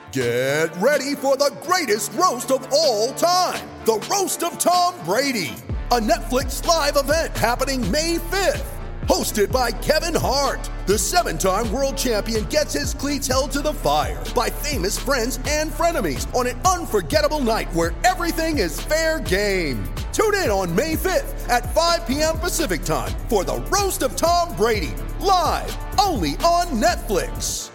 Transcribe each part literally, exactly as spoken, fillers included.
Get ready for the greatest roast of all time, the Roast of Tom Brady, a Netflix live event happening May fifth. Hosted by Kevin Hart, the seven-time world champion gets his cleats held to the fire by famous friends and frenemies on an unforgettable night where everything is fair game. Tune in on May fifth at five p.m. Pacific time for the Roast of Tom Brady, live only on Netflix.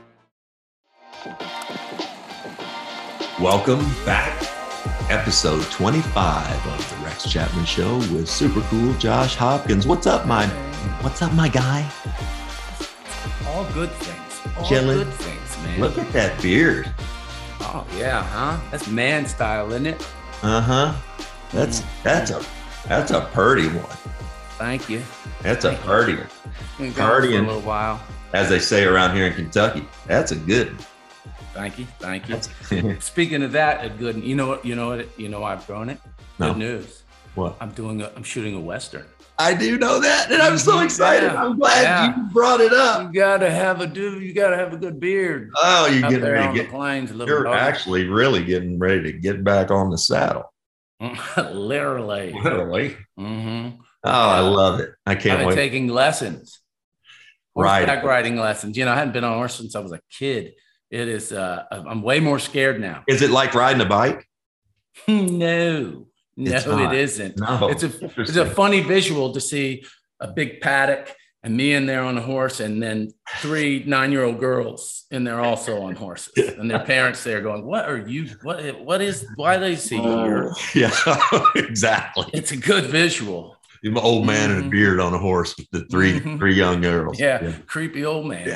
Welcome back. Episode twenty-five of the Rex Chapman Show with super cool Josh Hopkins. What's up, my What's up, my guy? All good things. All Chilling. good things, man. Look at that beard. Oh yeah, huh? That's man style, isn't it? Uh-huh. That's Mm. that's a that's a purty one. Thank you. That's a Thank you. purty one. Been going for Partying. a little while. As they say around here in Kentucky. That's a good one. Thank you. Thank you. That's Speaking of that, a good. You know what? You know what? You know why I've grown it. No. Good news. What? I'm doing. A, I'm shooting a western. I do know that, and I'm so excited. Yeah. I'm glad Yeah. you brought it up. You gotta have a dude. You gotta have a good beard. Oh, you're Out getting there ready on to the get plains, a little you're dog. actually really getting ready to get back on the saddle. Literally. Literally. Mm-hmm. Oh, I love it. I I've can't been wait. taking lessons. Riding. Horseback riding lessons. You know, I hadn't been on a horse since I was a kid. It is, uh, I'm way more scared now. Is it like riding a bike? No, It's no, not. it isn't. No. It's a, it's a funny visual to see a big paddock and me in there on a horse, and then three nine-year-old girls in there also on horses, and their parents there going, "What are you? What? What is? Why do they see you here?" Yeah, exactly. It's a good visual. An old man in a Mhm. beard on a horse with the 3 Mhm. three young girls. Yeah, creepy old man.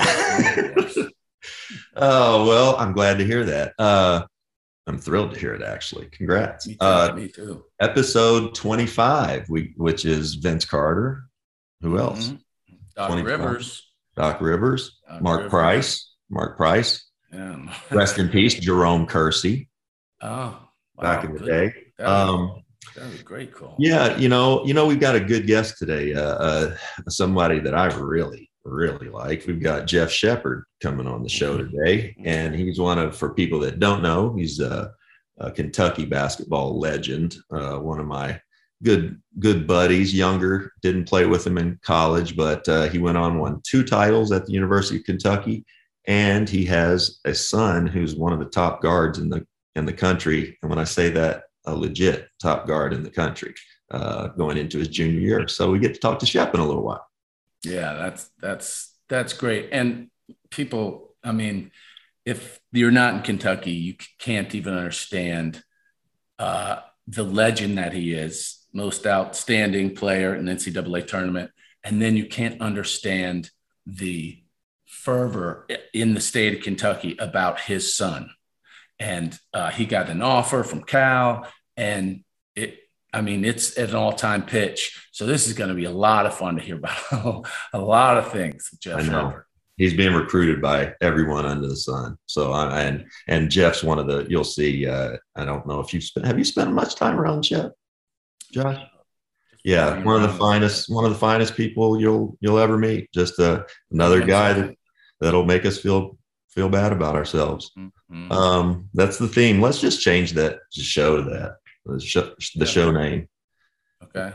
Oh, well, I'm glad to hear that. Uh, I'm thrilled to hear it, actually. Congrats. Me too. Uh, me too. episode twenty-five, we, which is Vince Carter. Who else? Mhm. Doc twenty-five. Rivers. Doc Rivers, Doc Mark Rivers. Price, Mark Price. Yeah. Rest in peace, Jerome Kersey, Oh, wow. back in the Good. day. That was, Um, that was a great call. Yeah, you know, you know, we've got a good guest today. Uh, uh, somebody that I really, really like. We've got Jeff Shepard coming on the show today, and he's one of, for people that don't know, he's a, a Kentucky basketball legend. Uh, one of my good, good buddies. Younger, didn't play with him in college, but uh, he went on won two titles at the University of Kentucky, and he has a son who's one of the top guards in the in the country. And when I say that, a legit top guard in the country, uh, going into his junior year. So we get to talk to Shep in a little while. Yeah, that's that's that's great. And people, I mean, if you're not in Kentucky, you can't even understand uh, the legend that he is, most outstanding player in the N C double A tournament. And then you can't understand the fervor in the state of Kentucky about his son. And uh, he got an offer from Cal, and it, I mean, it's at an all-time pitch. So this is going to be a lot of fun to hear about a lot of things. Jeff I know. Shepard. He's being recruited by everyone under the sun. So I and and Jeff's one of the. You'll see. Uh, I don't know if you've spent. Have you spent much time around Jeff, Josh? Yeah, one of the finest. One of the finest people you'll you'll ever meet. Just uh, another guy that that'll make us feel feel bad about ourselves. Mm-hmm. Um, that's the theme. Let's just change that show to that. The show, the show name. Okay.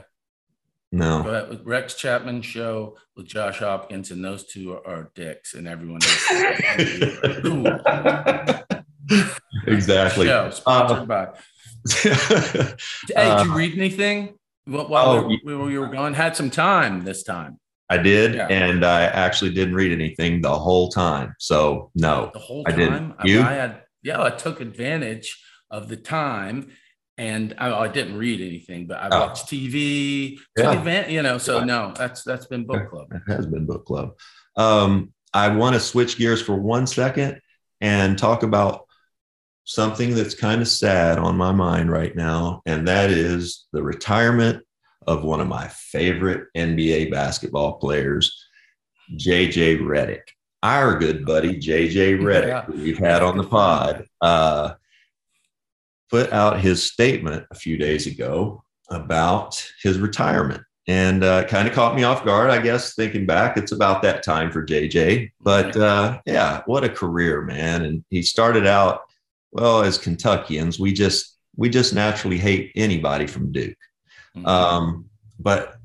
No. But with Rex Chapman Show with Josh Hopkins, and those two are, are dicks, and everyone else. Exactly. Show sponsored Uh, by. Hey, did you read anything while oh, we, we, we were gone? Had some time this time. I did, Yeah. and I actually didn't read anything the whole time. So no, The whole I time. didn't. I, You? I had, yeah, I took advantage of the time, and I, I didn't read anything, but I Oh. watched T V, took Yeah. advan- you know. So Yeah. no, that's that's been book club. It has been book club. Um, I want to switch gears for one second and talk about something that's kind of sad on my mind right now, and that is the retirement of one of my favorite N B A basketball players, J J Redick. Our good buddy, J J Redick, Yeah. who we've had on the pod, uh, put out his statement a few days ago about his retirement. and uh, kind of caught me off guard, I guess. Thinking back, it's about that time for J J. But uh, yeah, what a career, man! And he started out well as Kentuckians. We just we just naturally hate anybody from Duke. Mm-hmm. Um, but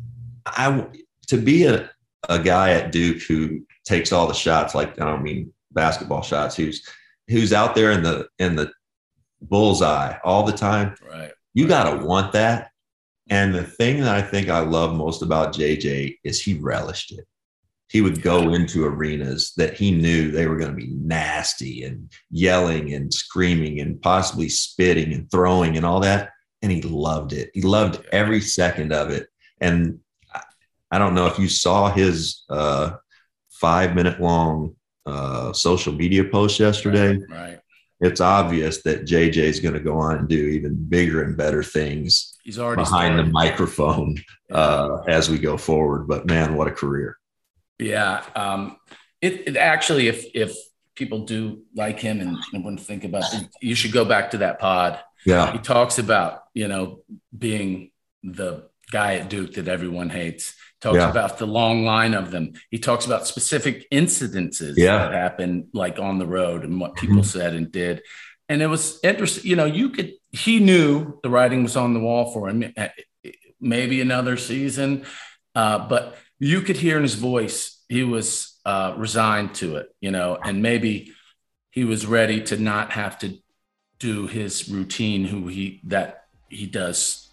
I to be a, a guy at Duke who takes all the shots, like I don't mean basketball shots, who's who's out there in the in the bullseye all the time. Right. You gotta want that. And the thing that I think I love most about J J is he relished it. He would go into arenas that he knew they were going to be nasty and yelling and screaming and possibly spitting and throwing and all that. And he loved it. He loved every second of it. And I don't know if you saw his uh, five minute long uh, social media post yesterday. Right. right. It's obvious that J J is going to go on and do even bigger and better things He's already behind started. the microphone uh, as we go forward. But man, what a career. Yeah. Um, it, it actually, if, if people do like him and, and want to think about it, you should go back to that pod. Yeah. He talks about, you know, being the guy at Duke that everyone hates. Talks yeah. about the long line of them. He talks about specific incidences yeah. that happened like on the road and what people mm-hmm. said and did. And it was interesting. You know, you could, he knew the writing was on the wall for him, maybe another season, uh, but you could hear in his voice, he was uh, resigned to it, you know, and maybe he was ready to not have to do his routine, who he, that he does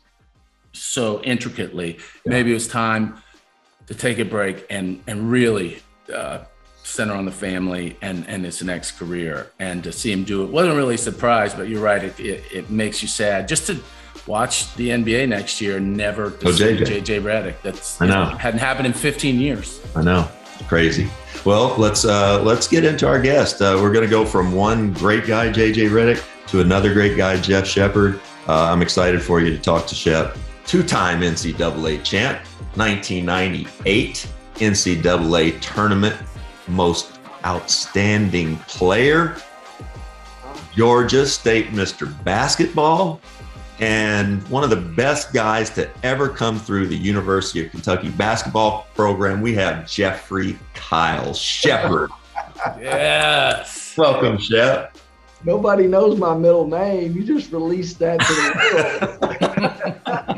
so intricately. Yeah. Maybe it was time to take a break and and really uh, center on the family and and his next career. And to see him do it wasn't really a surprise, but you're right. It, it, it makes you sad just to watch the N B A next year and never to oh, see J J. J J Redick. That's I know it hadn't happened in fifteen years. I know, crazy. Well, let's uh, let's get into our guest. Uh, we're going to go from one great guy, J J Redick, to another great guy, Jeff Shepard. Uh, I'm excited for you to talk to Shep. Two-time N C double A champ, nineteen ninety-eight N C double A tournament most outstanding player, Georgia State Mister Basketball, and one of the best guys to ever come through the University of Kentucky basketball program. We have Jeffrey Kyle Shepard. Yes. Welcome, Shep. Nobody knows my middle name. You just released that to the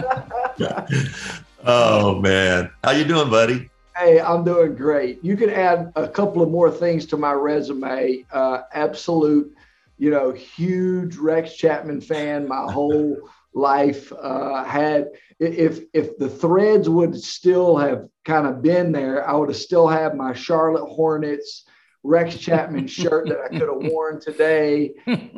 world. Oh, man. How you doing, buddy? Hey, I'm doing great. You can add a couple of more things to my resume. Uh, absolute, you know, huge Rex Chapman fan my whole life. Uh, had if if the threads would still have kind of been there, I would have still had my Charlotte Hornets Rex Chapman shirt that I could have worn today.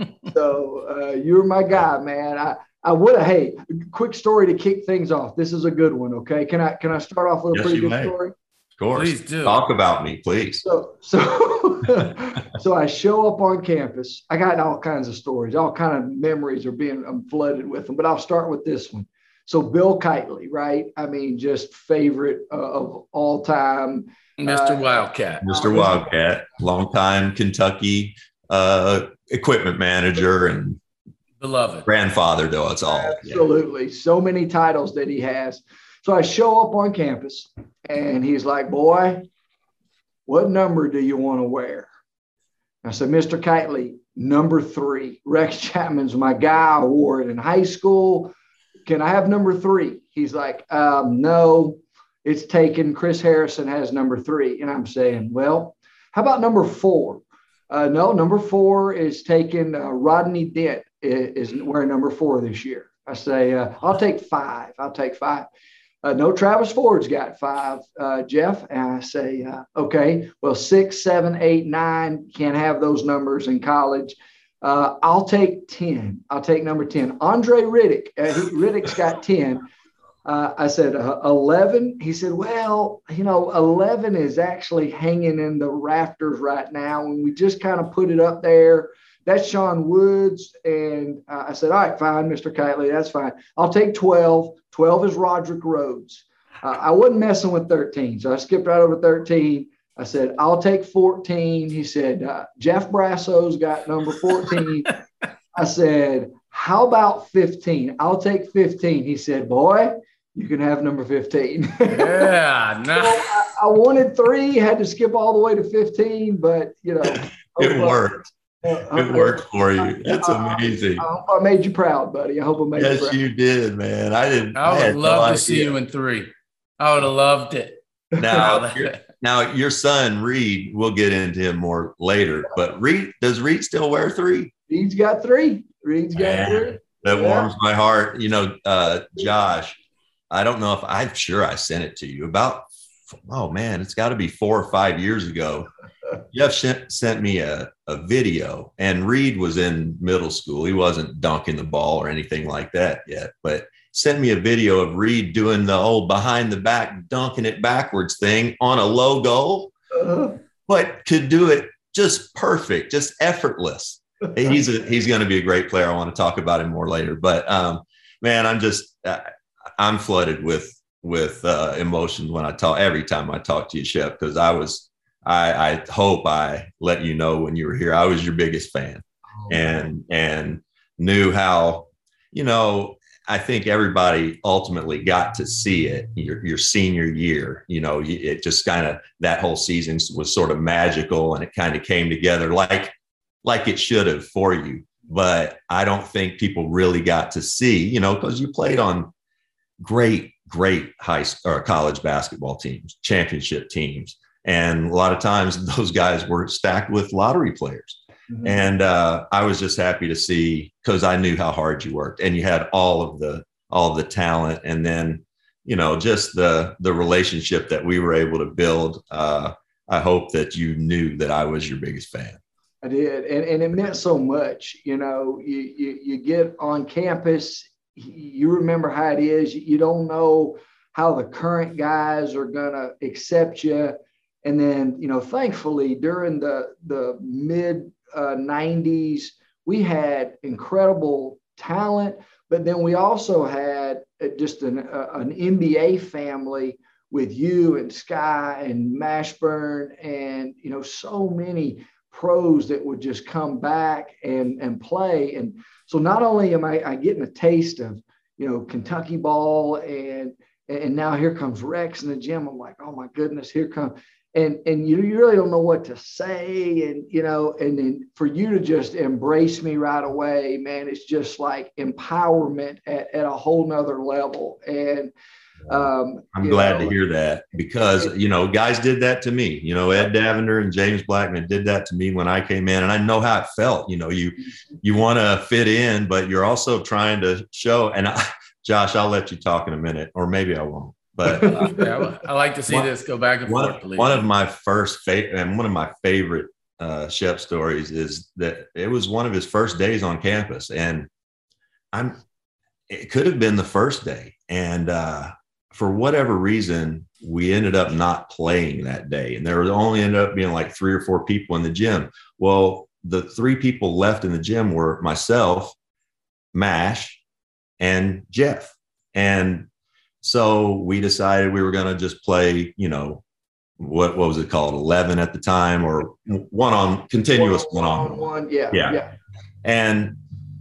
So uh, you're my guy, man. I, I would have, hey, quick story to kick things off. This is a good one. Okay. Can I, can I start off with a yes, pretty good may. story? Of course. Please do. Talk about me, please. So, so, so I show up on campus. I got all kinds of stories, all kind of memories are being, I'm flooded with them, but I'll start with this one. So Bill Kitely, right? I mean, just favorite uh, of all time. Mister Uh, Wildcat. Mister Wildcat, longtime Kentucky uh, equipment manager and beloved grandfather to us all. Absolutely. Yeah. So many titles that he has. So I show up on campus and he's like, boy, what number do you want to wear? I said, Mister Kitely, number three. Rex Chapman's my guy. I wore it in high school. Can I have number three? He's like, um, no. It's taken. Chris Harrison has number three. And I'm saying, well, how about number four? Uh, no, number four is taken. Uh, Rodney Dent is, is wearing number four this year. I say, uh, I'll take five. I'll take five. Uh, no, Travis Ford's got five, uh, Jeff. And I say, uh, okay, well, six, seven, eight, nine, can't have those numbers in college. Uh, I'll take ten. I'll take number ten. Andre Riddick. Uh, he, Riddick's got ten. Uh, I said, uh, eleven. He said, well, you know, eleven is actually hanging in the rafters right now. And we just kind of put it up there. That's Sean Woods. And uh, I said, all right, fine, Mister Kitely, that's fine. I'll take twelve. twelve is Roderick Rhodes. Uh, I wasn't messing with thirteen. So I skipped right over thirteen. I said, I'll take fourteen. He said, uh, Jeff Brasso's got number fourteen. I said, how about fifteen? I'll take fifteen. He said, boy, You can have number fifteen. Yeah. No. Well, I, I wanted three, had to skip all the way to fifteen, but you know. It worked. Uh, it worked for you. That's amazing. I, I hope I made you proud, buddy. I hope I made yes, you proud. Yes, you did, man. I didn't. I would I love no to see idea. you in three. I would have loved it. Now, now your son Reed, we'll get into him more later. But Reed, does Reed still wear three? Reed's got three. Reed's got Man, three. That yeah. warms my heart. You know, uh, Josh, I don't know if I'm sure I sent it to you about. Oh man, it's got to be four or five years ago. Jeff sent me a, a video, and Reed was in middle school. He wasn't dunking the ball or anything like that yet, but sent me a video of Reed doing the old behind the back, dunking it backwards thing on a low goal, uh-huh. but could do it just perfect, just effortless. He's a, he's going to be a great player. I want to talk about him more later, but um, man, I'm just, uh, I'm flooded with, with uh, emotions when I talk, every time I talk to you, Shep, because I was, I, I hope I let you know when you were here, I was your biggest fan oh, and, and knew how, you know, I think everybody ultimately got to see it your, your senior year. You know, it just kind of, that whole season was sort of magical, and it kind of came together like, like it should have for you. But I don't think people really got to see, you know, because you played on great, great high or college basketball teams, championship teams. And a lot of times those guys were stacked with lottery players. Mm-hmm. And uh, I was just happy to see, because I knew how hard you worked, and you had all of the all of the talent, and then you know just the the relationship that we were able to build. Uh, I hope that you knew that I was your biggest fan. I did, and and it meant so much. You know, you you, you get on campus, you remember how it is. You don't know how the current guys are gonna accept you, and then you know, thankfully during the the mid Uh, nineties, we had incredible talent, but then we also had just an, uh, an N B A family with you and Sky and Mashburn and, you know, so many pros that would just come back and, and play. And so not only am I, I getting a taste of, you know, Kentucky ball, and, and now here comes Rex in the gym. I'm like, oh my goodness, here comes. And, and you, you really don't know what to say. And, you know, and then for you to just embrace me right away, man, it's just like empowerment at, at a whole nother level. And um, I'm glad know, to hear that, because, you know, guys did that to me. You know, Ed Davender and James Blackman did that to me when I came in, and I know how it felt. You know, you, you want to fit in, but you're also trying to show. And I, Josh, I'll let you talk in a minute, or maybe I won't. But uh, yeah, I like to see one, this go back and one, forth. One of my first favorite and one of my favorite uh, Shep stories is that it was one of his first days on campus, and I'm. It could have been the first day, and uh, for whatever reason, we ended up not playing that day, and there only ended up being like three or four people in the gym. Well, the three people left in the gym were myself, Mash, and Jeff, and so we decided we were going to just play, you know, what what was it called, eleven at the time, or one on continuous one on one. Yeah, yeah, yeah. And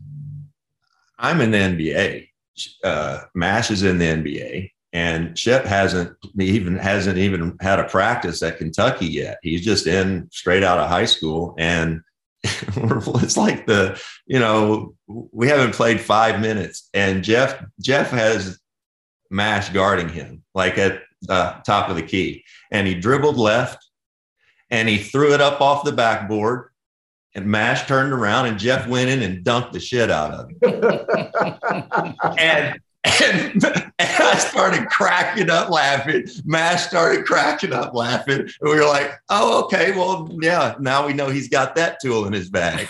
I'm in the N B A. Uh, Mash is in the N B A, and Shep hasn't even hasn't even had a practice at Kentucky yet. He's just in straight out of high school, and it's like the you know we haven't played five minutes, and Jeff Jeff has Mash guarding him like at the top of the key, and he dribbled left and he threw it up off the backboard, and Mash turned around and Jeff went in and dunked the shit out of him. and, and and I started cracking up laughing. Mash started cracking up laughing, and we were like, oh, okay, well, yeah, now we know he's got that tool in his bag.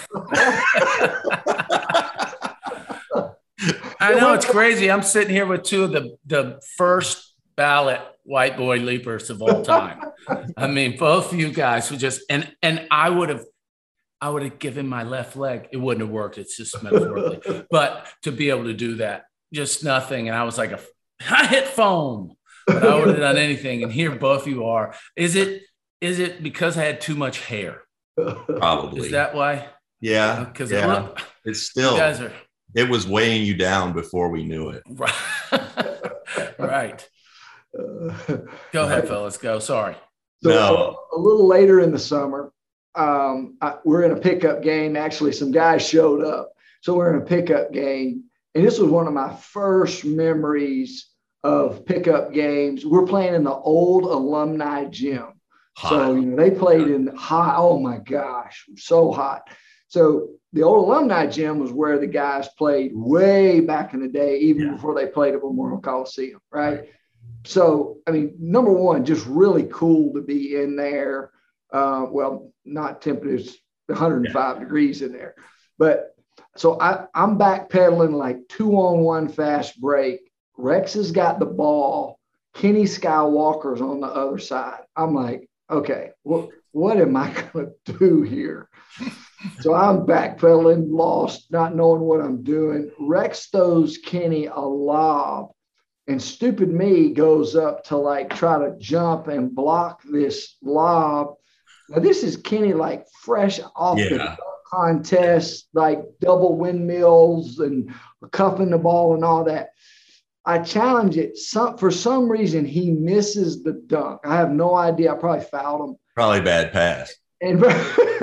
I know, it's crazy. I'm sitting here with two of the, the first ballot white boy leapers of all time. I mean, both of you guys who just and and I would have I would have given my left leg. It wouldn't have worked. It's just metaphorically. But to be able to do that, just nothing. And I was like, a, I hit foam, but I would have done anything. And here both of you are. Is it is it because I had too much hair? Probably. Is that why? Yeah. Because yeah. it, it's still. You guys are. It was weighing you down before we knew it. Right. Right. Uh, Go ahead, fellas. Go. Sorry. So No. a, a little later in the summer, um, I, we're in a pickup game. Actually, some guys showed up. So we're in a pickup game. And this was one of my first memories of pickup games. We're playing in the old alumni gym. Hot. So, you know, they played in hot. Oh my gosh, so hot. So the old alumni gym was where the guys played way back in the day, even yeah. before they played at Memorial Coliseum, right? right? So, I mean, number one, just really cool to be in there. Uh, well, not temperatures, one hundred five yeah. degrees in there. But so I, I'm backpedaling like two on one fast break. Rex has got the ball. Kenny Skywalker's on the other side. I'm like, okay, what, what am I going to do here? So I'm backpedaling, lost, not knowing what I'm doing. Rex throws Kenny a lob, and stupid me goes up to like try to jump and block this lob. Now, this is Kenny like fresh off yeah. the contest, like double windmills and cuffing the ball and all that. I challenge it. Some, for some reason, he misses the dunk. I have no idea. I probably fouled him. Probably bad pass. And yeah,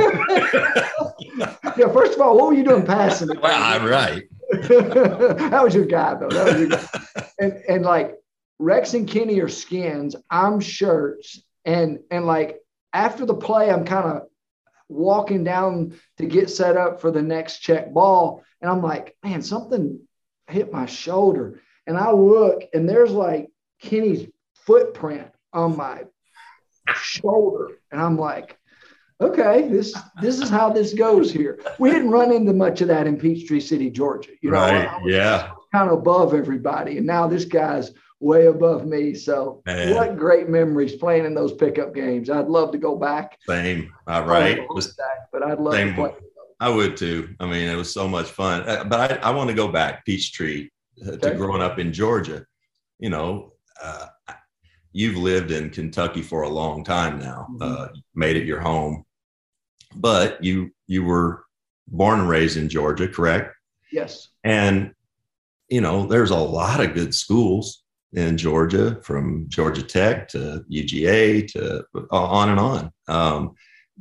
first of all, what were you doing passing it? Well, I'm right. That was your guy, though. That was your guy. And and like Rex and Kenny are skins. I'm shirts. And and like after the play, I'm kind of walking down to get set up for the next check ball. And I'm like, man, something hit my shoulder. And I look, and there's like Kenny's footprint on my shoulder. And I'm like, okay, this this is how this goes here. We didn't run into much of that in Peachtree City, Georgia. You know, right. I was yeah. kind of above everybody. And now this guy's way above me. So Man. What great memories playing in those pickup games. I'd love to go back. Same. All right. Back, but I'd love Same. to play. I would too. I mean, it was so much fun. Uh, but I, I want to go back, Peachtree, uh, okay. to growing up in Georgia. You know, uh, you've lived in Kentucky for a long time now, mm-hmm. uh, made it your home. But you you were born and raised in Georgia, correct? Yes. And, you know, there's a lot of good schools in Georgia, from Georgia Tech to U G A to on and on. Um,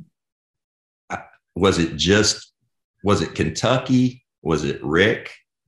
was it just, was it Kentucky? Was it Rick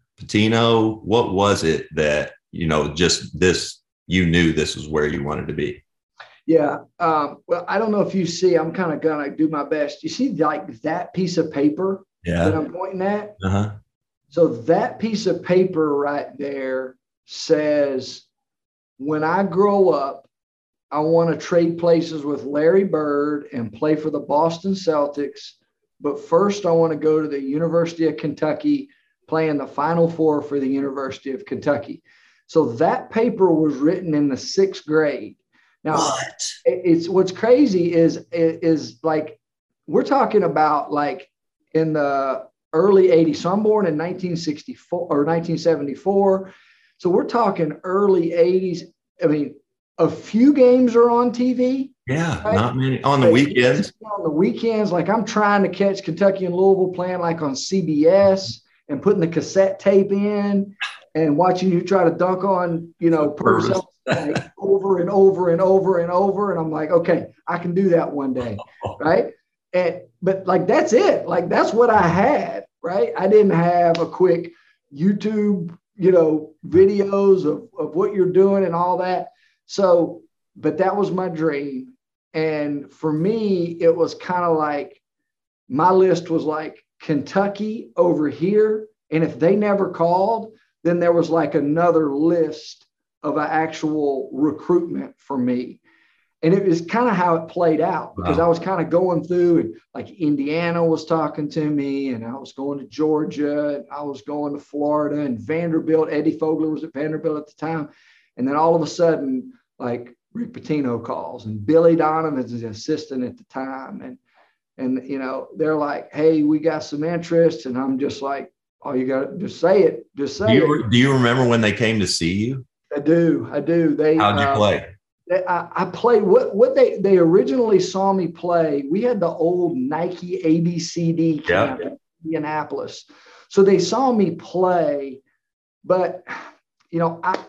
Pitino? What was it that, you know, just this, you knew this was where you wanted to be? Yeah. Um, well, I don't know if you see, I'm kind of going to do my best. You see like that piece of paper yeah. that I'm pointing at? Uh-huh. So that piece of paper right there says, when I grow up, I want to trade places with Larry Bird and play for the Boston Celtics. But first, I want to go to the University of Kentucky, play in the Final Four for the University of Kentucky. So that paper was written in the sixth grade. Now, what? It's what's crazy is, is like, we're talking about like in the early eighties. So I'm born in nineteen sixty-four or nineteen seventy-four. So we're talking early eighties. I mean, a few games are on T V. Yeah, right? Not many. On the weekends. On the weekends, like I'm trying to catch Kentucky and Louisville playing like on C B S and putting the cassette tape in and watching you try to dunk on, you know, Purcell like over and over and over and over. And I'm like, okay, I can do that one day. Right. And, but like, that's it. Like, that's what I had. Right. I didn't have a quick YouTube, you know, videos of, of what you're doing and all that. So, but that was my dream. And for me, it was kind of like my list was like Kentucky over here. And if they never called, then there was like another list of an actual recruitment for me. And it was kind of how it played out, because wow. I was kind of going through, and like Indiana was talking to me, and I was going to Georgia, and I was going to Florida, and Vanderbilt. Eddie Fogler was at Vanderbilt at the time. And then all of a sudden, like Rick Pitino calls, and Billy Donovan's his assistant at the time. And, and, you know, they're like, hey, we got some interest. And I'm just like, oh, you got to just say it. Just say do you, it. Do you remember when they came to see you? I do. I do. They, how'd you uh, play? They, I, I played what, what they, they originally saw me play. We had the old Nike A B C D camp yeah. in Indianapolis. So they saw me play, but, you know, I,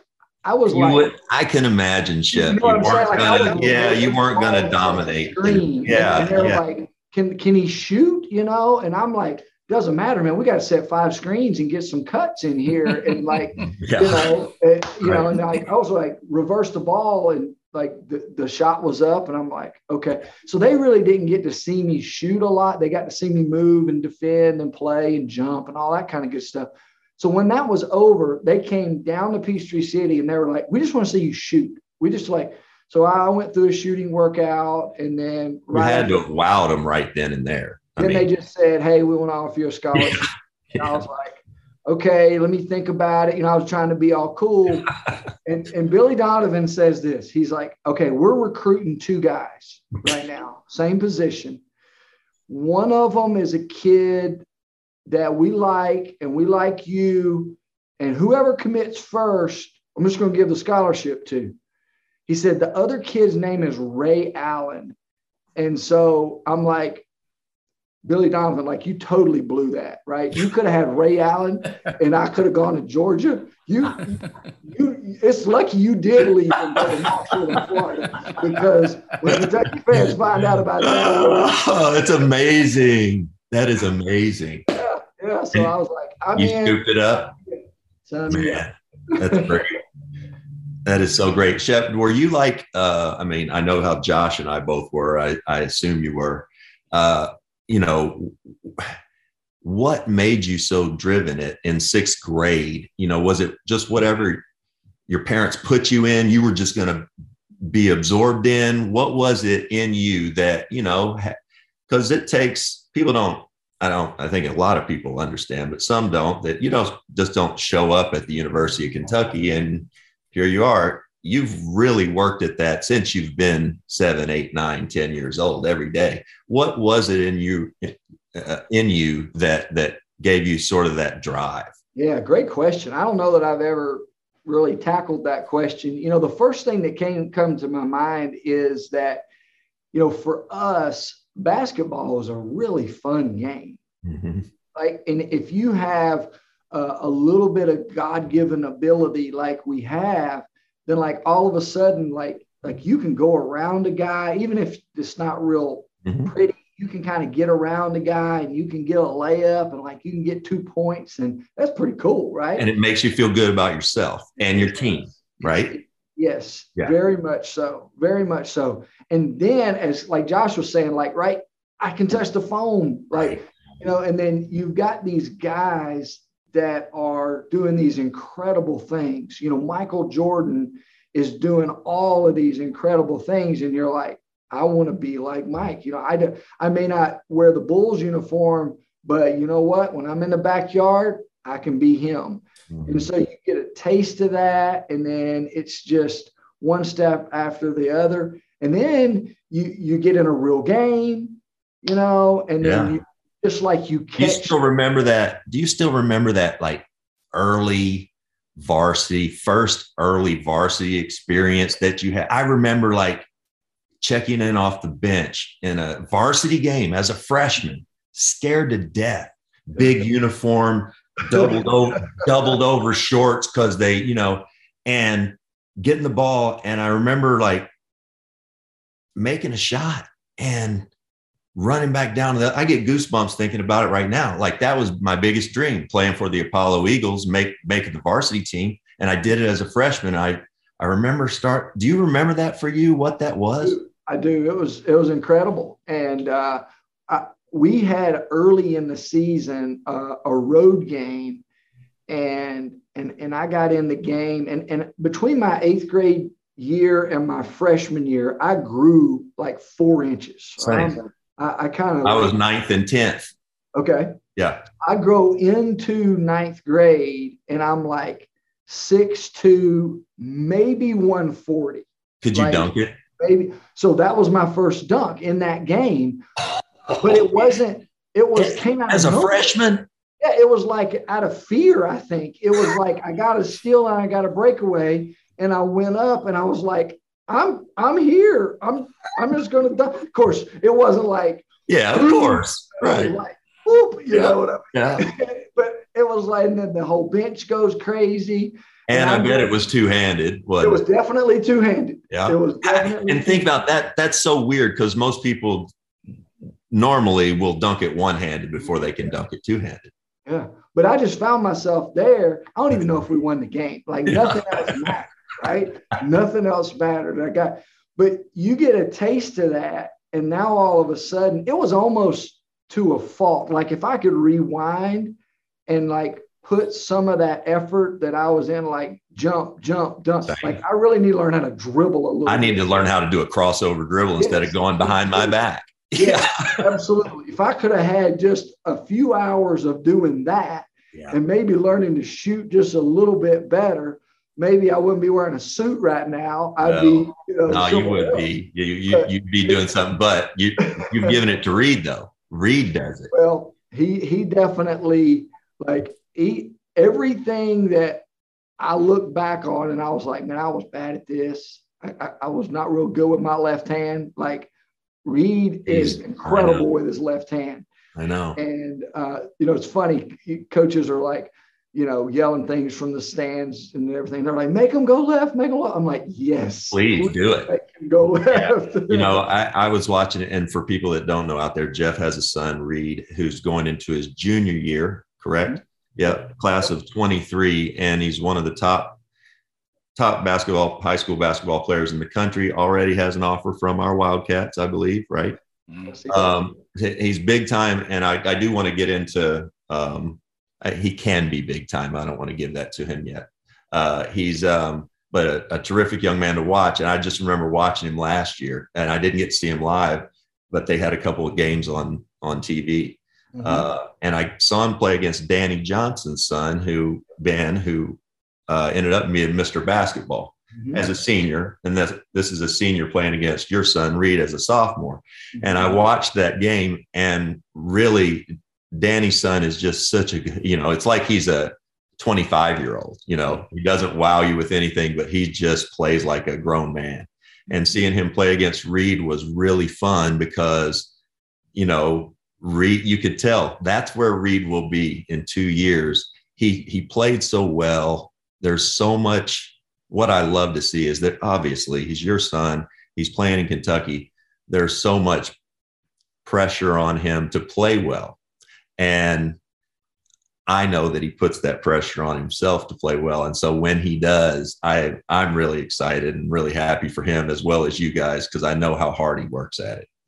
I was you like, would, I can imagine, Shep. You know You, what I'm weren't saying? Like, gonna, yeah, you weren't gonna dominate. Screen. Yeah, and they're yeah. like, can can he shoot? You know, and I'm like, doesn't matter, man. We got to set five screens and get some cuts in here, and like, Yeah. you know, it, you Right. know, and like I was like, reverse the ball, and like the, the shot was up, and I'm like, okay. So they really didn't get to see me shoot a lot. They got to see me move and defend and play and jump and all that kind of good stuff. So when that was over, they came down to Peachtree City and they were like, we just want to see you shoot. We just like, so I went through a shooting workout, and then We right had to after, have wowed them right then and there. I then mean, they just said, hey, we want to offer you a scholarship. yeah. And I was like, okay, let me think about it. You know, I was trying to be all cool. and, and Billy Donovan says this. He's like, okay, we're recruiting two guys right now, same position. One of them is a kid that we like, and we like you, and whoever commits first, I'm just going to give the scholarship to. He said the other kid's name is Ray Allen. And so I'm like, Billy Donovan, like, you totally blew that, right? You could have had Ray Allen, and I could have gone to Georgia. You, you, it's lucky you did leave and go to Knoxville in Florida, because when Kentucky fans find out about that, Oh, that's amazing. That is amazing. yeah, yeah. So I was like, I'm You in. scooped it up, Son, man. That's great. That is so great. Shep, were you like? Uh, I mean, I know how Josh and I both were. I, I assume you were. Uh, you know, what made you so driven at, in sixth grade? You know, was it just whatever your parents put you in, you were just going to be absorbed in? What was it in you that, you know, because it takes, people don't, I don't, I think a lot of people understand, but some don't, that you don't just don't show up at the University of Kentucky and here you are. You've really worked at that since you've been seven, eight, nine, ten years old every day. What was it in you, uh, in you that that gave you sort of that drive? Yeah, great question. I don't know that I've ever really tackled that question. You know, the first thing that came come to my mind is that, you know, for us, basketball is a really fun game. Mm-hmm. Like, and if you have a, a little bit of God-given ability like we have, then like all of a sudden, like, like you can go around a guy, even if it's not real Mm-hmm. pretty, you can kind of get around a guy and you can get a layup and like you can get two points, and that's pretty cool, right? And it makes you feel good about yourself and your team, right? Yes, Yeah. Very much so, very much so. And then, as like Josh was saying, like, right, I can touch the phone, like, Right. you know, and then you've got these guys that are doing these incredible things. You know, Michael Jordan is doing all of these incredible things, and you're like, I want to be like Mike. You know, I do, I may not wear the Bulls uniform, but you know what? When I'm in the backyard, I can be him. Mm-hmm. And so you get a taste of that, and then it's just one step after the other. And then you you get in a real game, you know, and then Yeah. you, just like you Do you catch. still remember that? Do you still remember that like early varsity, first early varsity experience that you had? I remember like checking in off the bench in a varsity game as a freshman, scared to death, big uniform, doubled over, doubled over shorts because they, you know, and getting the ball. And I remember like making a shot and running back down to the, I get goosebumps thinking about it right now. Like that was my biggest dream, playing for the Apollo Eagles, make, making the varsity team. And I did it as a freshman. I, I remember start. Do you remember that for you, what that was? I do. It was, it was incredible. And uh, I, we had early in the season uh, a road game, and, and, and I got in the game, and, and between my eighth grade year and my freshman year, I grew like four inches. Same. I, I kind of, I was ninth and tenth. okay. Yeah. I grow into ninth grade and I'm like six two, maybe one forty. Could you Like, dunk it? Maybe. So that was my first dunk in that game, but it wasn't, it was came out As of a nowhere. freshman? Yeah, it was like out of fear, I think. It was like I got a steal and I got a breakaway, and I went up and I was like, I'm I'm here. I'm I'm just gonna dunk. Of course, it wasn't like, Yeah, of course. it was Right. like, whoop, you Yeah. know what I mean? Yeah. But it was was like, and then the whole bench goes crazy. And, and I bet it was two-handed. It was definitely two-handed. Yeah. It was definitely and think about that. That's so weird because most people normally will dunk it one-handed before they can dunk it two-handed. Yeah. But I just found myself there. I don't even know if we won the game. Like nothing else mattered, right? Nothing else mattered. I got, but you get a taste of that. And now all of a sudden it was almost to a fault. Like if I could rewind and like put some of that effort that I was in, like jump, jump, dunk. Same. Like I really need to learn how to dribble a little I bit. need to learn how to do a crossover dribble yes. instead of going behind my back. Yeah, absolutely. If I could have had just a few hours of doing that yeah. and maybe learning to shoot just a little bit better, maybe I wouldn't be wearing a suit right now. I'd no, be, you know, no, you would else. be. You, you, you'd be doing something, but you, you've given it to Reed, though. Reed does it. Well, he he definitely, like, he, everything that I look back on and I was like, man, I was bad at this. I, I, I was not real good with my left hand. Like, Reed is incredible with his left hand. I know. And, uh, you know, it's funny. Coaches are like, you know, yelling things from the stands and everything. They're like, make him go left, make him left. I'm like, yes. Please do it. Make him go left. Yeah. You know, I, I was watching it. And for people that don't know out there, Jeff has a son, Reed, who's going into his junior year, correct? Mm-hmm. Yeah. Class of twenty-three. And he's one of the top top basketball, high school basketball players in the country. Already has an offer from our Wildcats, I believe, right? Um, he's big time. And I, I do want to get into, um, he can be big time. I don't want to give that to him yet. Uh, he's, um, but a, a terrific young man to watch. And I just remember watching him last year and I didn't get to see him live, but they had a couple of games on, on T V. Mm-hmm. Uh, and I saw him play against Danny Johnson's son, who Ben, who, Uh, ended up being Mister Basketball mm-hmm. as a senior. And that this is a senior playing against your son, Reed, as a sophomore. Mm-hmm. And I watched that game and really Danny's son is just such a, you know, it's like he's a twenty-five year old, you know, he doesn't wow you with anything, but he just plays like a grown man. And seeing him play against Reed was really fun because, you know, Reed, you could tell that's where Reed will be in two years. He, he played so well. There's so much. What I love to see is that obviously he's your son. He's playing in Kentucky. There's so much pressure on him to play well. And I know that he puts that pressure on himself to play well. And so when he does, I, I'm really excited and really happy for him as well as you guys, because I know how hard he works at it.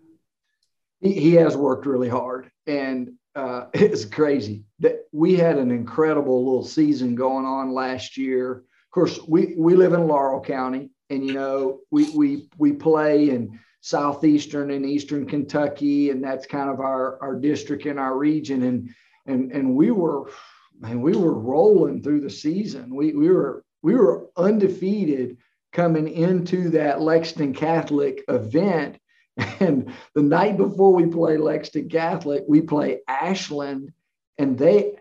He, he has worked really hard. And Uh, it's crazy that we had an incredible little season going on last year. Of course, we, we live in Laurel County and, you know, we, we, we play in Southeastern and Eastern Kentucky, and that's kind of our, our district in our region. And, and, and we were, man, we were rolling through the season. We, we were, we were undefeated coming into that Lexington Catholic event. And the night before we play Lexington Catholic, we play Ashland, and they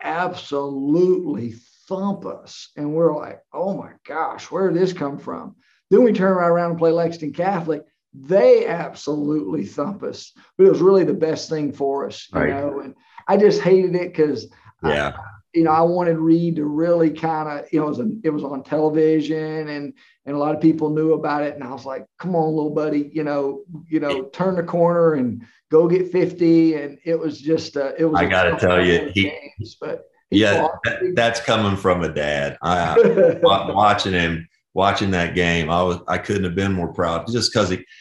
absolutely thump us. And we're like, oh my gosh, where did this come from? Then we turn right around and play Lexington Catholic. They absolutely thump us. But it was really the best thing for us, you right. know. And I just hated it because, yeah. I, you know, I wanted Reed to really kind of, you know, it was, a, it was on television and, and a lot of people knew about it. And I was like, come on, little buddy, you know, you know, turn the corner and go get fifty. And it was just, uh, it was, I got to tell you, he, games, but yeah, that, that's coming from a dad. I, watching him, watching that game, I was, I couldn't have been more proud just because he,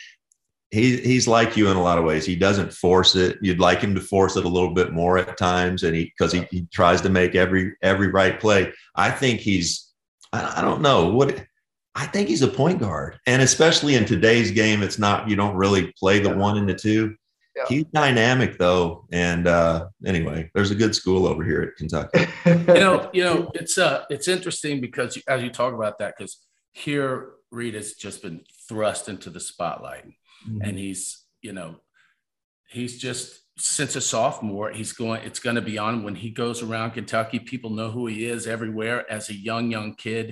He he's like you in a lot of ways. He doesn't force it. You'd like him to force it a little bit more at times, and he because he, he tries to make every every right play. I think he's I, I don't know what I think he's a point guard, and especially in today's game, it's not you don't really play the yeah. one and the two. Yeah. He's dynamic though, and uh, anyway, there's a good school over here at Kentucky. you know, you know, it's uh, it's interesting because as you talk about that, because here Reed has just been thrust into the spotlight. Mm-hmm. And he's, you know, he's just since a sophomore, he's going, it's going to be on when he goes around Kentucky. People know who he is everywhere as a young, young kid.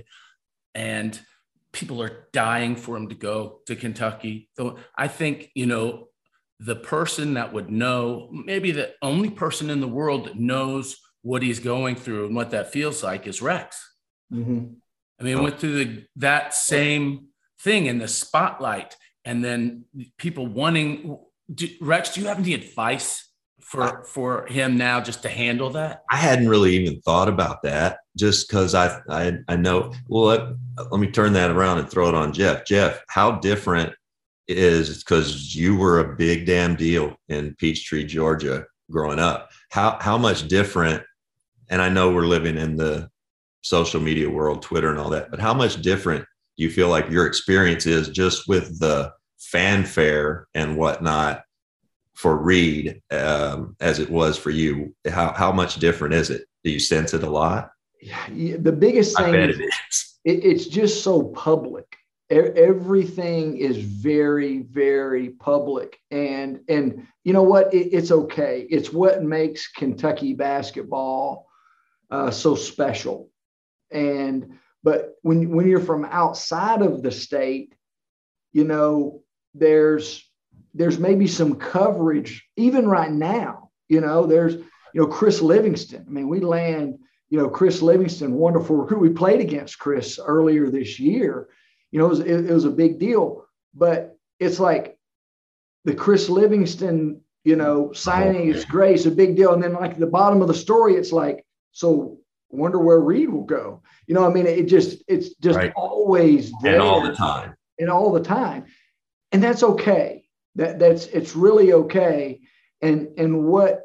And people are dying for him to go to Kentucky. So I think, you know, the person that would know, maybe the only person in the world that knows what he's going through and what that feels like is Rex. Mm-hmm. I mean, went through the, that same thing in the spotlight, and then people wanting do, Rex, do you have any advice for, for him now just to handle that? I hadn't really even thought about that, just because I, I, I know, well, let, let me turn that around and throw it on Jeff. Jeff, how different is, because you were a big damn deal in Peachtree, Georgia growing up. How, how much different, and I know we're living in the social media world, Twitter and all that, but how much different do you feel like your experience is just with the fanfare and whatnot for Reed um, as it was for you? How, how much different is it? Do you sense it a lot? Yeah, the biggest thing I bet is, it is. It, it's just so public. E- everything is very, very public. And, and you know what? It, it's okay. It's what makes Kentucky basketball uh, so special. And, but when, when you're from outside of the state, you know, there's, there's maybe some coverage even right now, you know, there's, you know, Chris Livingston. I mean, we land, you know, Chris Livingston, wonderful recruit. We played against Chris earlier this year. You know, it was, it, it was a big deal, but it's like the Chris Livingston, you know, signing is great. It's a big deal. And then like at the bottom of the story, it's like, so wonder where Reed will go. You know, I mean, it just, it's just right. always there. And all the time. And all the time. And that's okay. That that's, it's really okay. And, and what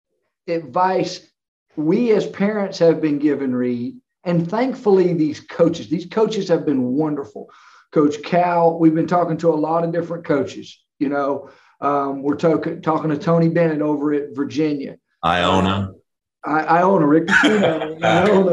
advice we as parents have been given Reed, and thankfully these coaches, these coaches have been wonderful. Coach Cal, we've been talking to a lot of different coaches, you know, um, we're talking, talking to Tony Bennett over at Virginia. Iona. I, I own a Rick. I own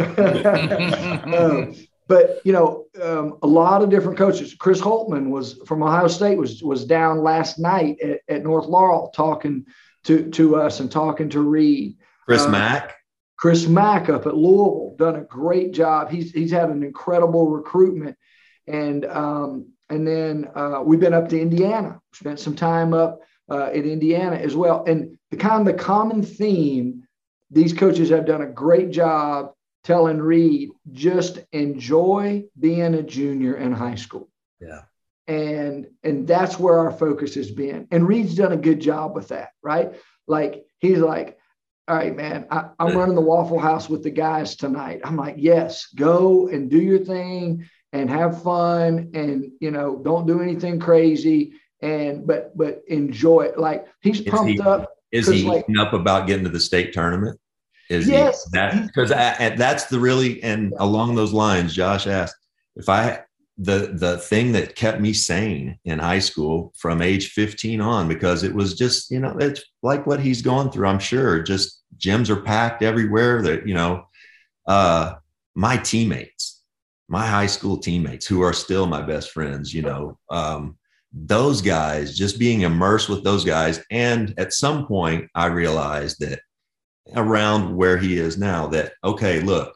a, um, but you know, um, a lot of different coaches. Chris Holtman was from Ohio State was was down last night at, at North Laurel talking to to us and talking to Reed. Chris um, Mack. Chris Mack up at Louisville done a great job. He's he's had an incredible recruitment, and um, and then uh, we've been up to Indiana. Spent some time up uh, in Indiana as well. And the kind of the common theme. These coaches have done a great job telling Reed, just enjoy being a junior in high school. Yeah. And, and that's where our focus has been. And Reed's done a good job with that, right? Like, he's like, all right, man, I, I'm running the Waffle House with the guys tonight. I'm like, yes, go and do your thing and have fun. And, you know, don't do anything crazy. And, but, but enjoy it. Like, he's pumped he- up. Is he like, eating up about getting to the state tournament? Is yes, he that because that's the really and yeah. along those lines, Josh asked if I the the thing that kept me sane in high school from age fifteen on, because it was just, you know, it's like what he's going through. I'm sure just gyms are packed everywhere. That, you know, uh, my teammates, my high school teammates who are still my best friends, you know. Um, those guys, just being immersed with those guys. And at some point I realized that around where he is now that, okay, look,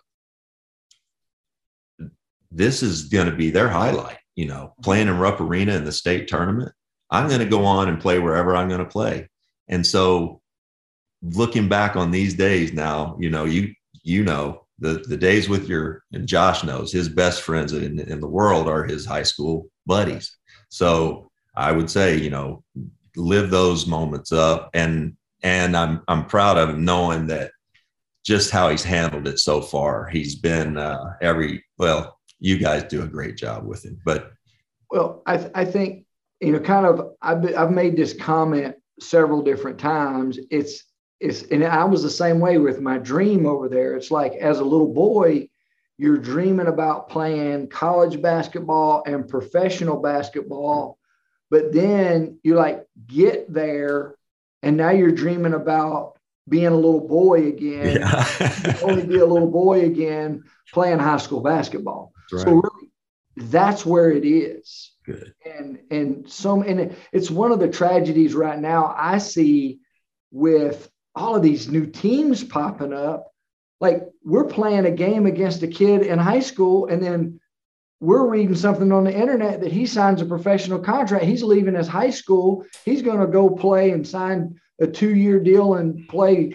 this is going to be their highlight, you know, playing in Rupp Arena in the state tournament. I'm going to go on and play wherever I'm going to play. And so looking back on these days now, you know, you, you know, the, the days with your, and Josh knows his best friends in, in the world are his high school buddies. So I would say, you know, live those moments up, and and I'm I'm proud of him, knowing that just how he's handled it so far. He's been uh, every well, you guys do a great job with him, but well, I th- I think, you know, kind of I've been, I've made this comment several different times. It's it's and I was the same way with my dream over there. It's like as a little boy, you're dreaming about playing college basketball and professional basketball, but then you like get there and now you're dreaming about being a little boy again, yeah. only be a little boy again playing high school basketball. Right. So really, that's where it is. Good. And, and so, and it's one of the tragedies right now I see with all of these new teams popping up. Like, we're playing a game against a kid in high school, and then we're reading something on the internet that he signs a professional contract. He's leaving his high school. He's going to go play and sign a two-year deal and play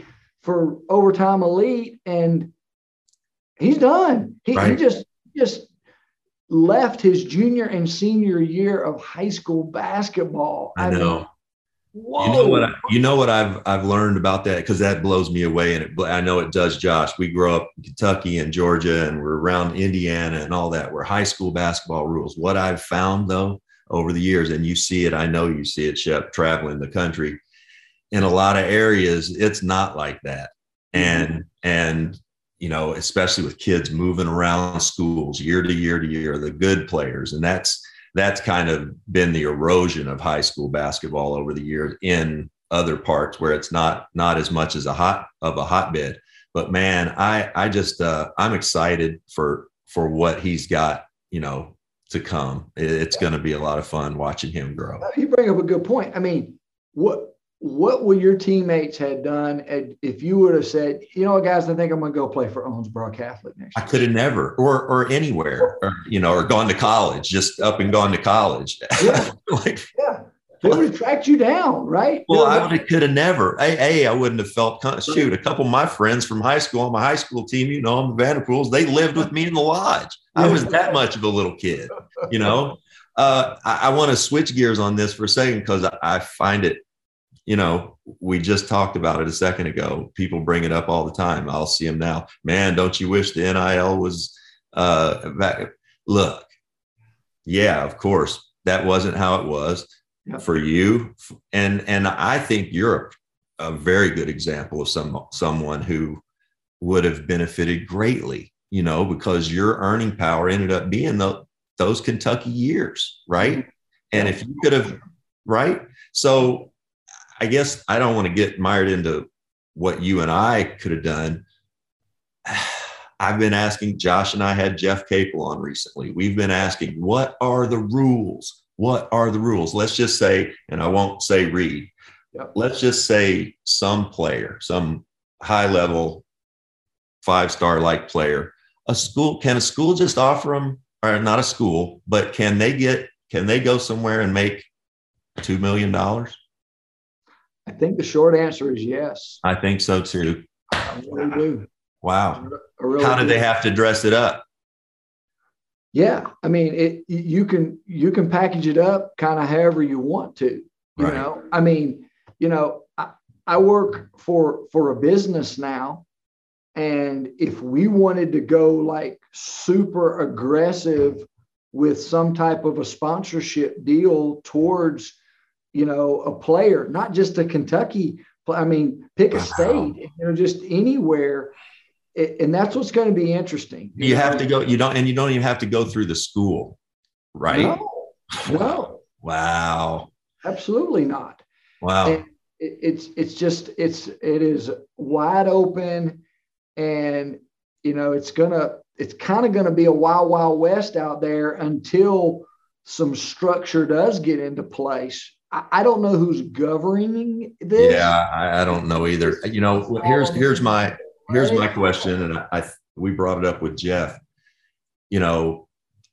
for overtime elite, and he's done. He, right. he just just left his junior and senior year of high school basketball. I know. mean, whoa. You know what? I, you know what I've I've learned about that, because that blows me away, and it, I know it does Josh. We grew up in Kentucky and Georgia, and we're around Indiana and all that, where high school basketball rules. What I've found though over the years, and you see it, I know you see it, Shep, traveling the country, in a lot of areas, it's not like that, and mm-hmm. and you know, especially with kids moving around schools year to year to year, the good players, and that's. That's kind of been the erosion of high school basketball over the years in other parts where it's not not as much as a hot of a hotbed. But man, I I just uh, I'm excited for for what he's got, you know, to come. It's going to be a lot of fun watching him grow. You bring up a good point. I mean, what what would your teammates had done if you would have said, you know what, guys, I think I'm going to go play for Owensboro Catholic next year? I could have never, or or anywhere, or, you know, or gone to college, just up and gone to college. Yeah, like, yeah. They would have tracked you down, right? Well, I would have, could have never. A, a, I wouldn't have felt, shoot, a couple of my friends from high school on my high school team, you know, on the Vanderpools, they lived with me in the lodge. I was that much of a little kid, you know. Uh, I, I want to switch gears on this for a second, because I, I find it, you know, we just talked about it a second ago. People bring it up all the time. I'll see them now. Man, don't you wish the N I L was uh, back? Look, yeah, of course, that wasn't how it was yep. for you. And and I think you're a, a very good example of some someone who would have benefited greatly, you know, because your earning power ended up being the, those Kentucky years, right? And if you could have, right? So I guess I don't want to get mired into what you and I could have done. I've been asking, Josh and I had Jeff Capel on recently. We've been asking, what are the rules? What are the rules? Let's just say, and I won't say Reed, yep. let's just say some player, some high level, five-star like player, a school, can a school just offer them, or not a school, but can they get, can they go somewhere and make two million dollars? I think the short answer is yes. I think so too. I really do. Wow. Really How do. did they have to dress it up? Yeah. I mean, it, you can, you can package it up kind of however you want to, you right. know, I mean, you know, I, I work for, for a business now. And if we wanted to go like super aggressive with some type of a sponsorship deal towards, you know, a player, not just a Kentucky, I mean, pick a state, you know, just anywhere. And that's what's going to be interesting. You, you know? have to go, you don't, and you don't even have to go through the school, right? No, no. Wow. Absolutely not. Wow. And it, it's, it's just, it's, it is wide open, and, you know, it's gonna, it's kind of going to be a wild, wild west out there until some structure does get into place. I don't know who's governing this. Yeah, I, I don't know either. You know, here's here's my here's my question, and I, I we brought it up with Jeff. You know,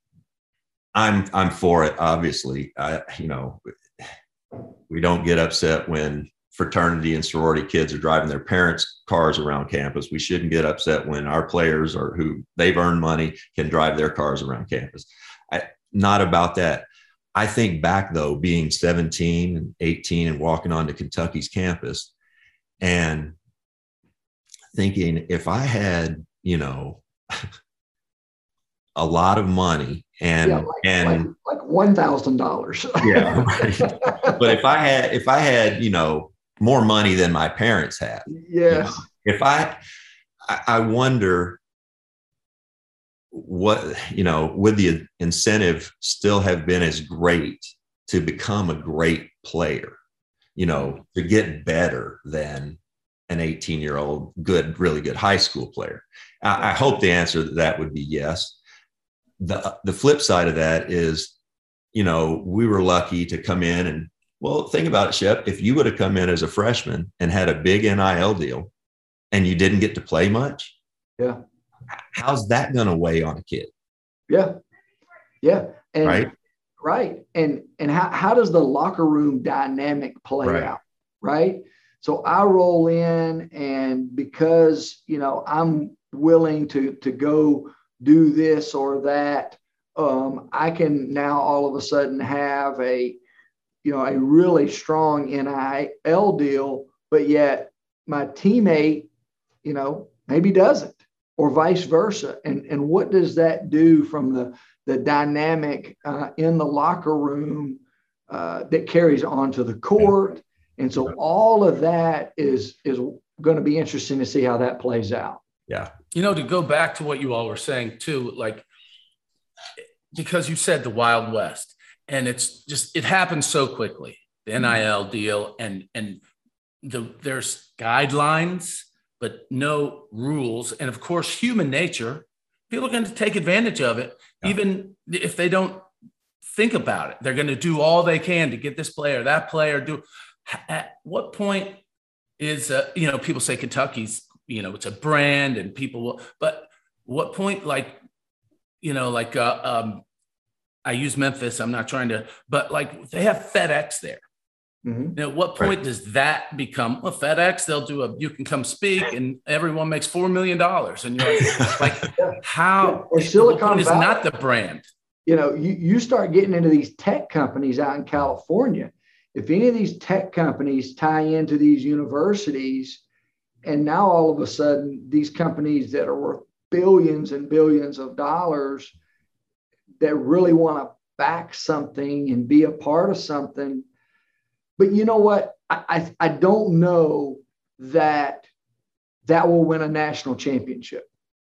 I'm I'm for it. Obviously, I you know, we don't get upset when fraternity and sorority kids are driving their parents' cars around campus. We shouldn't get upset when our players, or who they've earned money, can drive their cars around campus. I, not about that. I think back, though, being seventeen and eighteen and walking onto Kentucky's campus and thinking, if I had, you know, a lot of money and yeah, like, and like, like one thousand dollars. Yeah, right. But if I had if I had, you know, more money than my parents had, yes. You know, if I, I wonder what, you know, would the incentive still have been as great to become a great player, you know, to get better than an eighteen year old, good, really good high school player? I, I hope the answer to that would be yes. The, the flip side of that is, you know, we were lucky to come in and, well, think about it, Shep. If you would have come in as a freshman and had a big N I L deal and you didn't get to play much, yeah, how's that going to weigh on a kid? Yeah. Yeah. And, right. Right. And, and how, how does the locker room dynamic play right. out? Right. So I roll in, and because, you know, I'm willing to, to go do this or that, um, I can now all of a sudden have a, you know, a really strong N I L deal, but yet my teammate, you know, maybe doesn't, or vice versa. And, and what does that do from the, the dynamic uh, in the locker room uh, that carries on to the court? And so all of that is, is going to be interesting to see how that plays out. Yeah. You know, to go back to what you all were saying too, like, because you said the Wild West, and it's just, it happens so quickly, the N I L deal, and, and the, there's guidelines, but no rules. And of course, human nature, people are going to take advantage of it. Yeah. Even if they don't think about it, they're going to do all they can to get this player, that player. Do at what point is, uh, you know, people say Kentucky's, you know, it's a brand and people will, but what point, like, you know, like, uh, um, I use Memphis, I'm not trying to, but like they have FedEx there. Mm-hmm. Now, at what point right. does that become, well, FedEx, they'll do a, you can come speak and everyone makes four million dollars. And you're like, like yeah. how, yeah. Or Silicon is not the brand. You know, you, you start getting into these tech companies out in California. If any of these tech companies tie into these universities, and now all of a sudden, these companies that are worth billions and billions of dollars that really want to back something and be a part of something. But you know what? I, I, I don't know that that will win a national championship,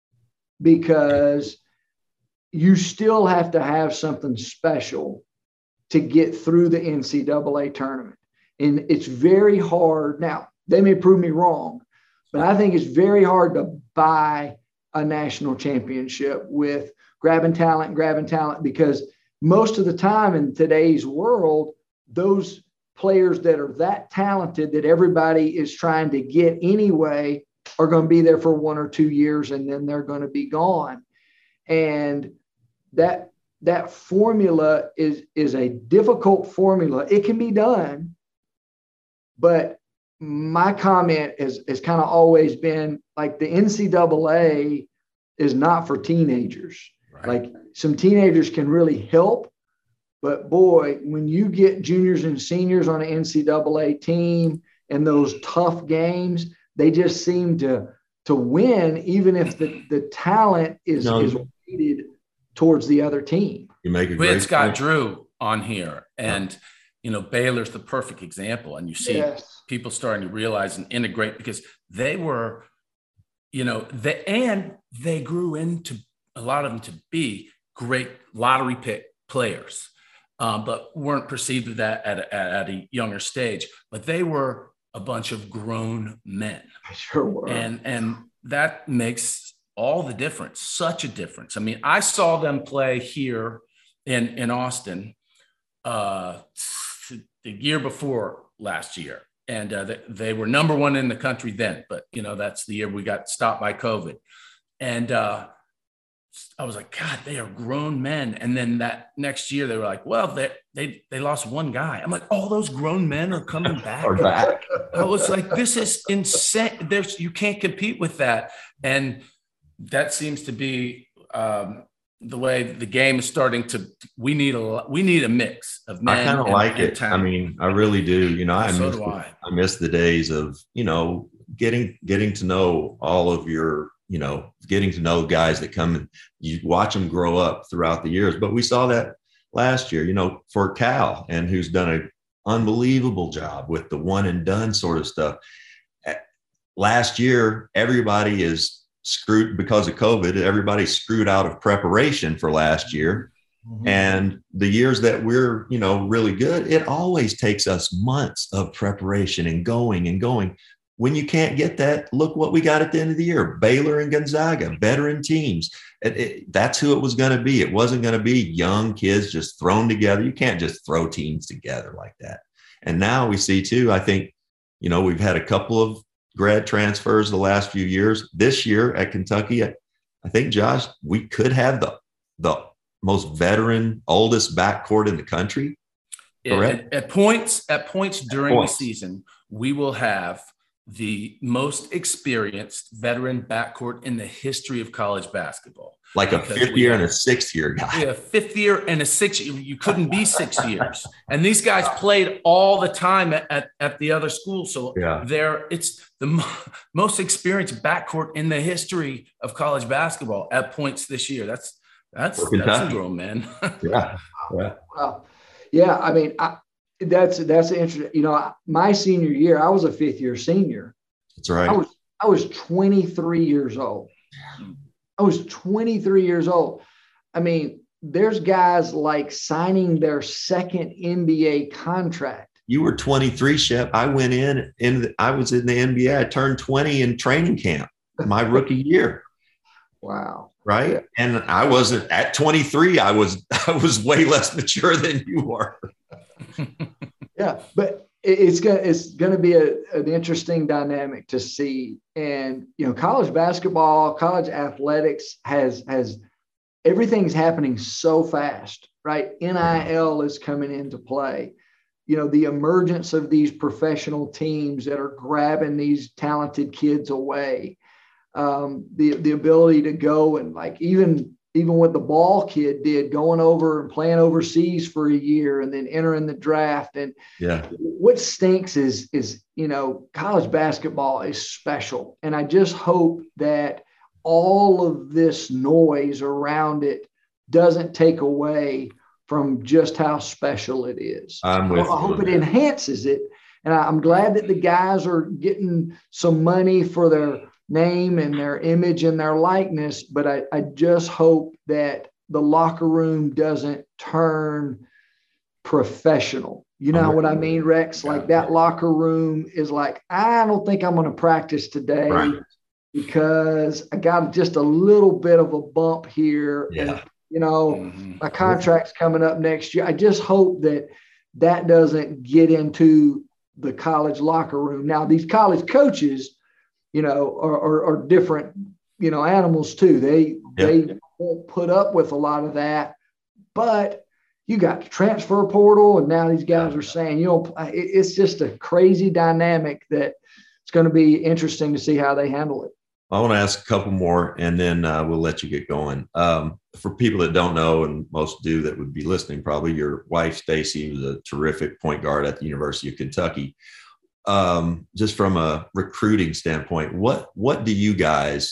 because you still have to have something special to get through the N C double A tournament. And it's very hard. Now, they may prove me wrong, but I think it's very hard to buy a national championship with grabbing talent, grabbing talent, because most of the time in today's world, those players that are that talented that everybody is trying to get anyway are going to be there for one or two years and then they're going to be gone. And that that formula is, is a difficult formula. It can be done, but my comment has, has kind of always been like the N C double A is not for teenagers. Right. Like some teenagers can really help, but boy, when you get juniors and seniors on an N C double A team and those tough games, they just seem to, to win, even if the, the talent is, no. is weighted towards the other team. You make a we had Scott point. Drew on here, and yeah. you know, Baylor's the perfect example. And you see yes. people starting to realize and integrate, because they were, you know, they, and they grew into a lot of them to be great lottery pick players, um, but weren't perceived of that at a, at a younger stage. But they were a bunch of grown men. Sure were. And, and that makes all the difference, such a difference. I mean, I saw them play here in, in Austin uh, the year before last year. And uh, they, they were number one in the country then, but you know, that's the year we got stopped by COVID. And uh, I was like, God, they are grown men. And then that next year they were like, well, they they they lost one guy. I'm like, all those grown men are coming back. Are back. I was like, this is insane. There's you can't compete with that. And that seems to be um, the way the game is starting to. We need a we need a mix of men. I kind of like it. Talent. I mean, I really do. You know, I so miss do the, I. I miss the days of, you know, getting getting to know all of your, you know, getting to know guys that come and you watch them grow up throughout the years. But we saw that last year, you know, for Cal, and who's done an unbelievable job with the one and done sort of stuff. Last year, everybody is screwed because of COVID. Everybody's screwed out of preparation for last year. Mm-hmm. And the years that we're, you know, really good, it always takes us months of preparation and going and going. When you can't get that, look what we got at the end of the year. Baylor and Gonzaga, veteran teams. It, it, that's who it was going to be. It wasn't going to be young kids just thrown together. You can't just throw teams together like that. And now we see too, I think, you know, we've had a couple of grad transfers the last few years. This year at Kentucky, I, I think, Josh, we could have the, the most veteran, oldest backcourt in the country. At, at points, at points during points. the season, we will have the most experienced veteran backcourt in the history of college basketball. Like a fifth year and a sixth year guy. A fifth year and a six year. You couldn't be six years. And these guys played all the time at, at, at the other school. So yeah. they're, it's the mo- most experienced backcourt in the history of college basketball at points this year. That's, that's, that's a grown man. yeah. Yeah. Well, yeah. I mean, I, that's, that's interesting. You know, my senior year, I was a fifth year senior. That's right. I was, I was twenty-three years old. I was twenty-three years old. I mean, there's guys like signing their second N B A contract. You were twenty-three, Shep. I went in and I was in the N B A. I turned twenty in training camp my rookie year. Wow. Right. Yeah. And I wasn't at twenty-three. I was, I was way less mature than you were. Yeah. But it's going to, it's going to be a, an interesting dynamic to see. And, you know, college basketball, college athletics has, has everything's happening so fast, right? N I L is coming into play. You know, the emergence of these professional teams that are grabbing these talented kids away. Um, the, the ability to go and like, even, even what the Ball kid did, going over and playing overseas for a year and then entering the draft. And yeah, what stinks is, is, you know, college basketball is special. And I just hope that all of this noise around it doesn't take away from just how special it is. I'm with I, I hope it enhances it. And I, I'm glad that the guys are getting some money for their name and their image and their likeness, but I, I just hope that the locker room doesn't turn professional. You know what I mean, Rex? Like that locker room is like, I don't think I'm going to practice today right. because I got just a little bit of a bump here. Yeah. And, you know, mm-hmm. my contract's coming up next year. I just hope that that doesn't get into the college locker room. Now, these college coaches, you know, are, are, are different, you know, animals too. They, yeah. they won't put up with a lot of that, but you got the transfer portal. And now these guys are saying, you know, it, it's just a crazy dynamic that it's going to be interesting to see how they handle it. I want to ask a couple more and then uh, we'll let you get going. Um, for people that don't know, and most do that would be listening, probably your wife, Stacy, was a terrific point guard at the University of Kentucky. Um, just from a recruiting standpoint, what, what do you guys,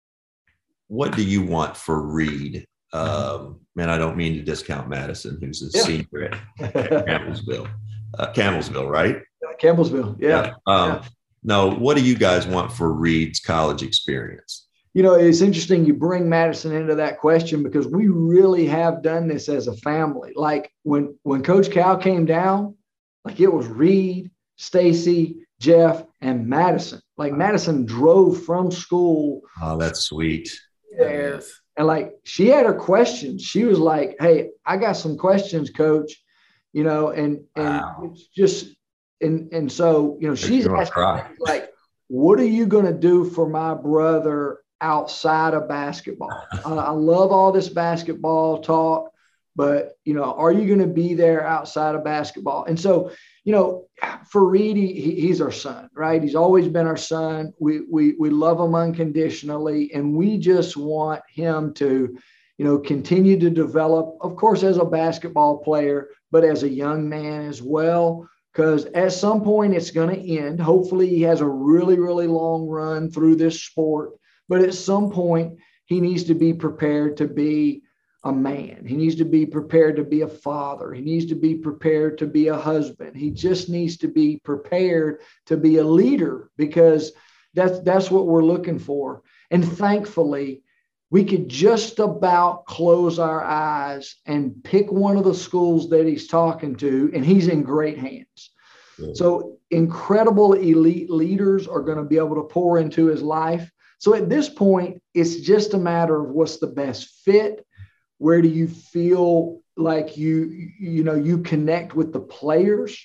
what do you want for Reed? Um, man, I don't mean to discount Madison, who's a yeah. senior at, at Campbellsville, uh, Campbellsville, right? Campbellsville. Yeah. yeah. Um, yeah. No, what do you guys want for Reed's college experience? You know, it's interesting you bring Madison into that question because we really have done this as a family. Like when, when Coach Cal came down, like it was Reed, Stacy, Jeff, and Madison. Like Madison drove from school. Oh, that's sweet. And, and like she had her questions. She was like, "Hey, I got some questions, Coach." You know, and and wow. it's just and and so you know she's asking like, "What are you going to do for my brother outside of basketball?" uh, I love all this basketball talk, but you know, are you going to be there outside of basketball? And so. You know, for Reed, he, he's our son, right? He's always been our son. We, we, we love him unconditionally, and we just want him to, you know, continue to develop, of course, as a basketball player, but as a young man as well, because at some point it's going to end. Hopefully he has a really, really long run through this sport, but at some point he needs to be prepared to be a man. He needs to be prepared to be a father. He needs to be prepared to be a husband. He just needs to be prepared to be a leader because that's, that's what we're looking for. And thankfully, we could just about close our eyes and pick one of the schools that he's talking to, and he's in great hands. Yeah. So incredible elite leaders are going to be able to pour into his life. So at this point, it's just a matter of what's the best fit. Where do you feel like you, you know, you connect with the players?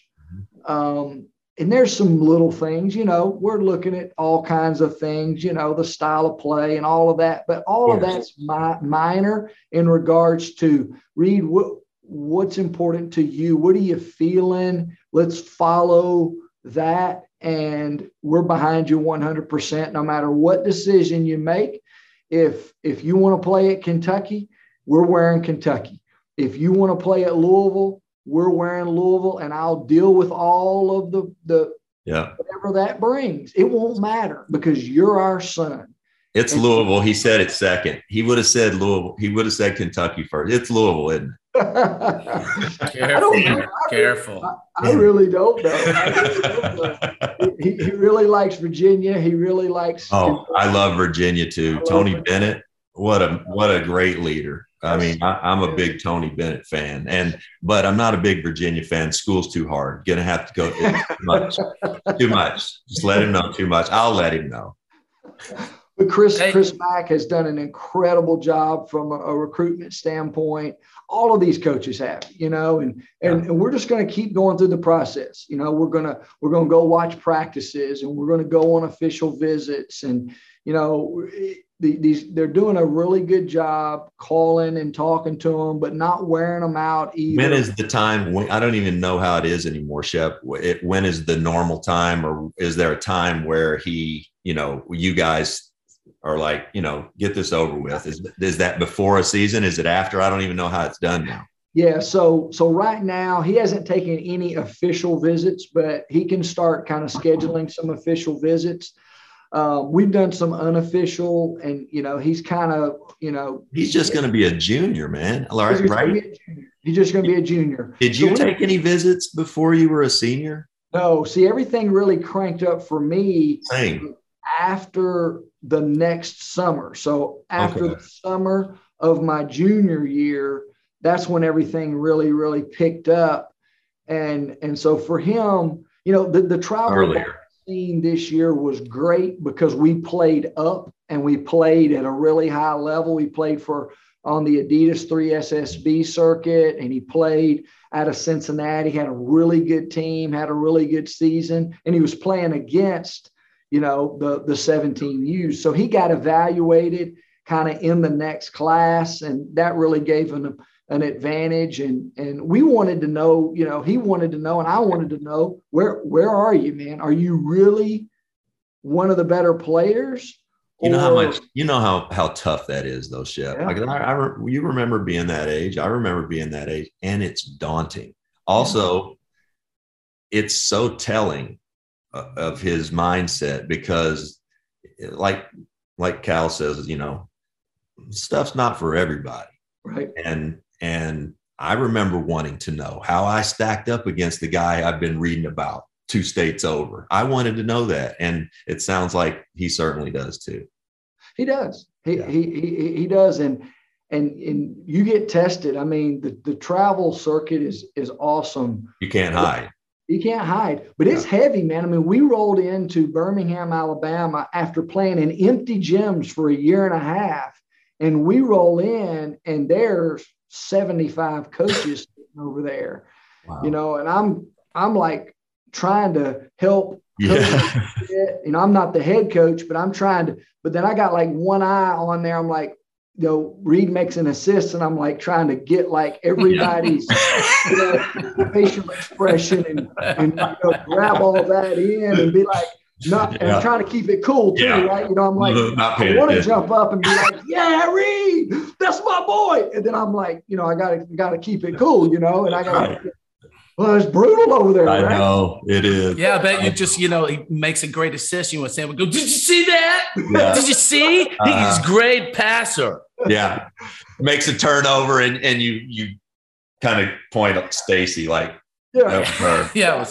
Um, and there's some little things, you know, we're looking at all kinds of things, you know, the style of play and all of that, but all of that's mi- minor in regards to Reed, what, what's important to you? What are you feeling? Let's follow that. and we're behind you one hundred percent, no matter what decision you make. If, if you want to play at Kentucky, we're wearing Kentucky. If you want to play at Louisville, we're wearing Louisville, and I'll deal with all of the, the yeah, whatever that brings. It won't matter because you're our son. It's and Louisville. He said it second. He would have said Louisville. He would have said Kentucky first. It's Louisville, isn't it? Careful, I careful. I, I really don't know. I really don't know. He, he really likes Virginia. He really likes. Oh, I love Virginia too. Tony Bennett, what a what a great leader. I mean, I, I'm a big Tony Bennett fan, and but I'm not a big Virginia fan. School's too hard. Gonna have to go it's too much. Too much. Just let him know too much. I'll let him know. But Chris, hey. Chris Mack has done an incredible job from a, a recruitment standpoint. All of these coaches have, you know, and and, yeah. and we're just going to keep going through the process. You know, we're gonna we're gonna go watch practices, and we're going to go on official visits, and you know, the, these they're doing a really good job calling and talking to them, but not wearing them out either. When is the time? When, I don't even know how it is anymore, Shep. It, when is the normal time, or is there a time where he, you know, you guys are like, you know, get this over with? Is is that before a season? Is it after? I don't even know how it's done now. Yeah. So, so right now he hasn't taken any official visits, but he can start kind of scheduling some official visits. Um, we've done some unofficial, and, you know, he's kind of, you know, he's just going to be a junior, man. All right. Right. He's just going to be a junior. Did you so take we, any visits before you were a senior? No. See, everything really cranked up for me Same. after the next summer. So after okay. the summer of my junior year, that's when everything really, really picked up. And, and so for him, you know, the, the travel scene this year was great because we played up and we played at a really high level. We played for on the Adidas three S S B circuit, and he played out of Cincinnati, had a really good team, had a really good season, and he was playing against, you know, the, the seventeen U's. So he got evaluated kind of in the next class, and that really gave him an advantage. And, and we wanted to know, you know, he wanted to know, and I wanted to know, where, where are you, man? Are you really one of the better players? You know or, how much, you know how, how tough that is though, Shep. Yeah. Like I, I, you remember being that age. I remember being that age, and it's daunting. Also, it's so telling of his mindset, because like, like Cal says, you know, stuff's not for everybody. Right. And, and I remember wanting to know how I stacked up against the guy I've been reading about two states over. I wanted to know that. And it sounds like he certainly does too. He does. He, yeah. he, he, he does. And, and, and you get tested. I mean, the, the travel circuit is, is awesome. You can't hide. You can't hide, but it's yeah. heavy, man. I mean, we rolled into Birmingham, Alabama after playing in empty gyms for a year and a half. And we roll in, and there's seventy-five coaches over there, wow. you know, and I'm, I'm like trying to help. Yeah. You know, I'm not the head coach, but I'm trying to, but then I got like one eye on there. I'm like, you know, Reed makes an assist, and I'm like trying to get like everybody's yeah. you know, facial expression and, and you know, grab all of that in and be like, not, yeah. and I'm trying to keep it cool too, yeah. right? You know, I'm like, I want to jump up and be like, yeah, Reed, that's my boy. And then I'm like, you know, I gotta, gotta keep it cool, you know, and I gotta, right. well, it's brutal over there. I right? know it is. Yeah, I bet you just, you know, he makes a great assist. You want to say, go, did you see that? Yeah. Did you see? Uh, He's a great passer. Yeah. Makes a turnover, and, and you, you kind of point at Stacy like, yeah, that was her. Yeah, it was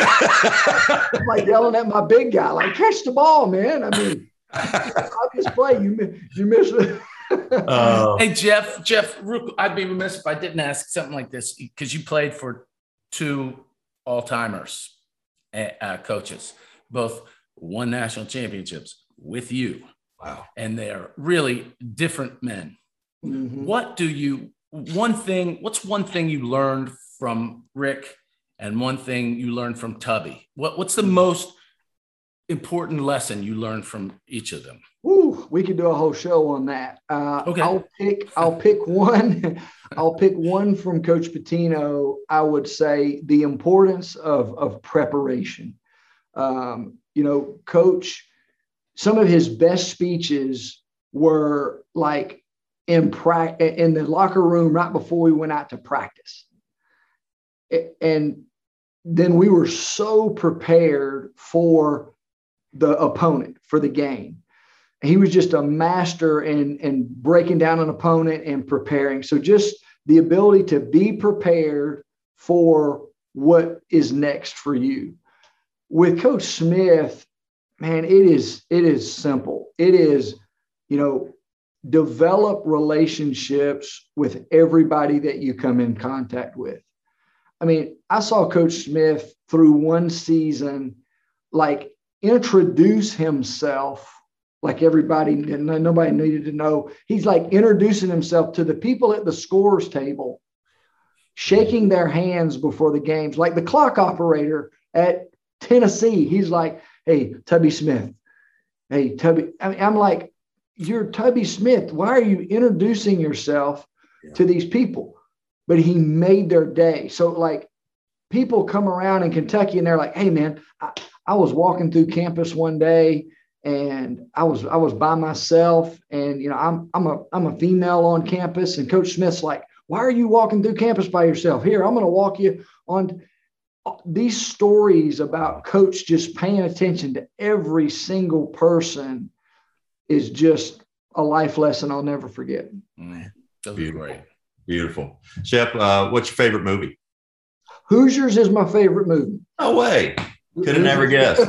her. I'm like yelling at my big guy, like, catch the ball, man. I mean, obvious play. You, you miss it. uh, hey, Jeff, Jeff, I'd be remiss if I didn't ask something like this, because you played for two all-timers, uh, coaches, both won national championships with you. Wow. And they're really different men. Mm-hmm. What do you, one thing, what's one thing you learned from Rick and one thing you learned from Tubby? What, what's the most important lesson you learned from each of them? Ooh, we could do a whole show on that. Uh, okay. I'll pick, I'll pick one. I'll pick one from Coach Pitino. I would say the importance of, of preparation. Um, you know, Coach, some of his best speeches were like in pra- in the locker room right before we went out to practice. And then we were so prepared for the opponent, for the game. He was just a master in, in breaking down an opponent and preparing. So just the ability to be prepared for what is next for you. With Coach Smith, man, it is, it is simple. It is, you know, develop relationships with everybody that you come in contact with. I mean, I saw Coach Smith through one season, like introduce himself like everybody, nobody needed to know. He's like introducing himself to the people at the scorer's table, shaking their hands before the games, like the clock operator at Tennessee. He's like, hey, Tubby Smith. Hey, Tubby. I mean, I'm like, you're Tubby Smith. Why are you introducing yourself yeah. to these people? But he made their day. So like people come around in Kentucky and they're like, hey man, I, I was walking through campus one day and I was, I was by myself and, you know, I'm, I'm a, I'm a female on campus, and Coach Smith's like, why are you walking through campus by yourself? Here, I'm going to walk you on. These stories about Coach just paying attention to every single person is just a life lesson I'll never forget. Mm, those are Beautiful. great. Beautiful. Shep, uh, what's your favorite movie? Hoosiers is my favorite movie. No way. Could have never guessed.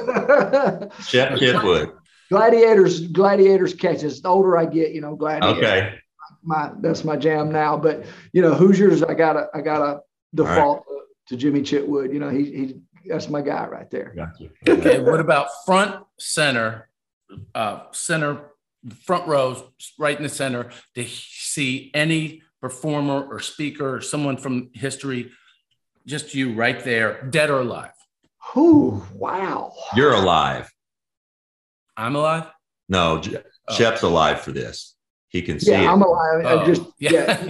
Shep Kidwood. Gladiators, Gladiators catches. The older I get, you know, Gladiators. Okay. My that's my jam now. But you know, Hoosiers, I gotta I gotta default right. to, to Jimmy Chitwood. You know, he he that's my guy right there. Got you. Okay, what about front center, uh, center, front row, right in the center, to see any performer or speaker or someone from history, just you right there, dead or alive? Ooh, wow. You're alive. I'm alive? No, oh. Shep's alive for this. He can see yeah, it. I'm alive. Oh, I just yeah, yeah.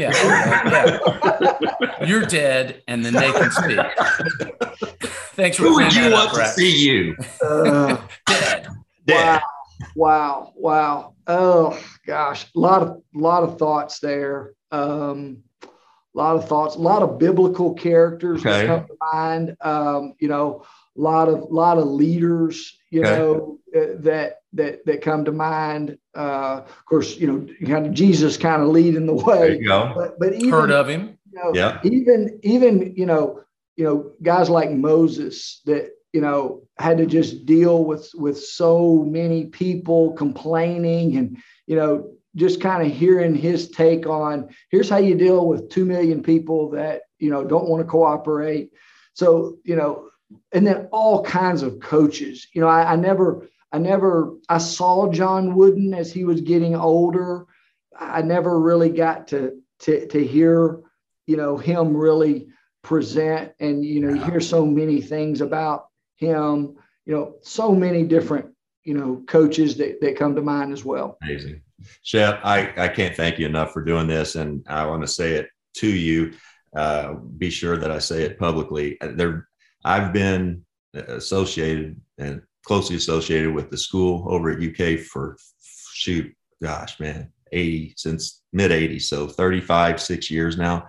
yeah, yeah. You're dead, and then they can speak. Thanks for Who would clearing you that want up, to Rex. see you? Uh, Dead. Dead. Wow, wow, wow. Oh gosh, a lot of lot of thoughts there. Um, a lot of thoughts, a lot of biblical characters Okay. that come to mind. Um, you know, a lot of lot of leaders, you Okay. know, uh, that that that come to mind. Uh, of course, you know, kind of Jesus kind of leading the way. There you go. But, but even, Heard of him? you know, Yeah. even even you know, you know, guys like Moses that, you know, had to just deal with with so many people complaining, and, you know, just kind of hearing his take on here's how you deal with two million people that, you know, don't want to cooperate. So, you know, and then all kinds of coaches. You know, I, I never, I never, I saw John Wooden as he was getting older. I never really got to to to hear, you know, him really present. And, you know, you hear so many things about him, you know, so many different, you know, coaches that, that come to mind as well. Amazing. Shep, I, I can't thank you enough for doing this. And I want to say it to you. Uh, be sure that I say it publicly. There, I've been associated and closely associated with the school over at U K for, shoot, gosh, man, eighty, since mid eighties. So thirty-five, six years now.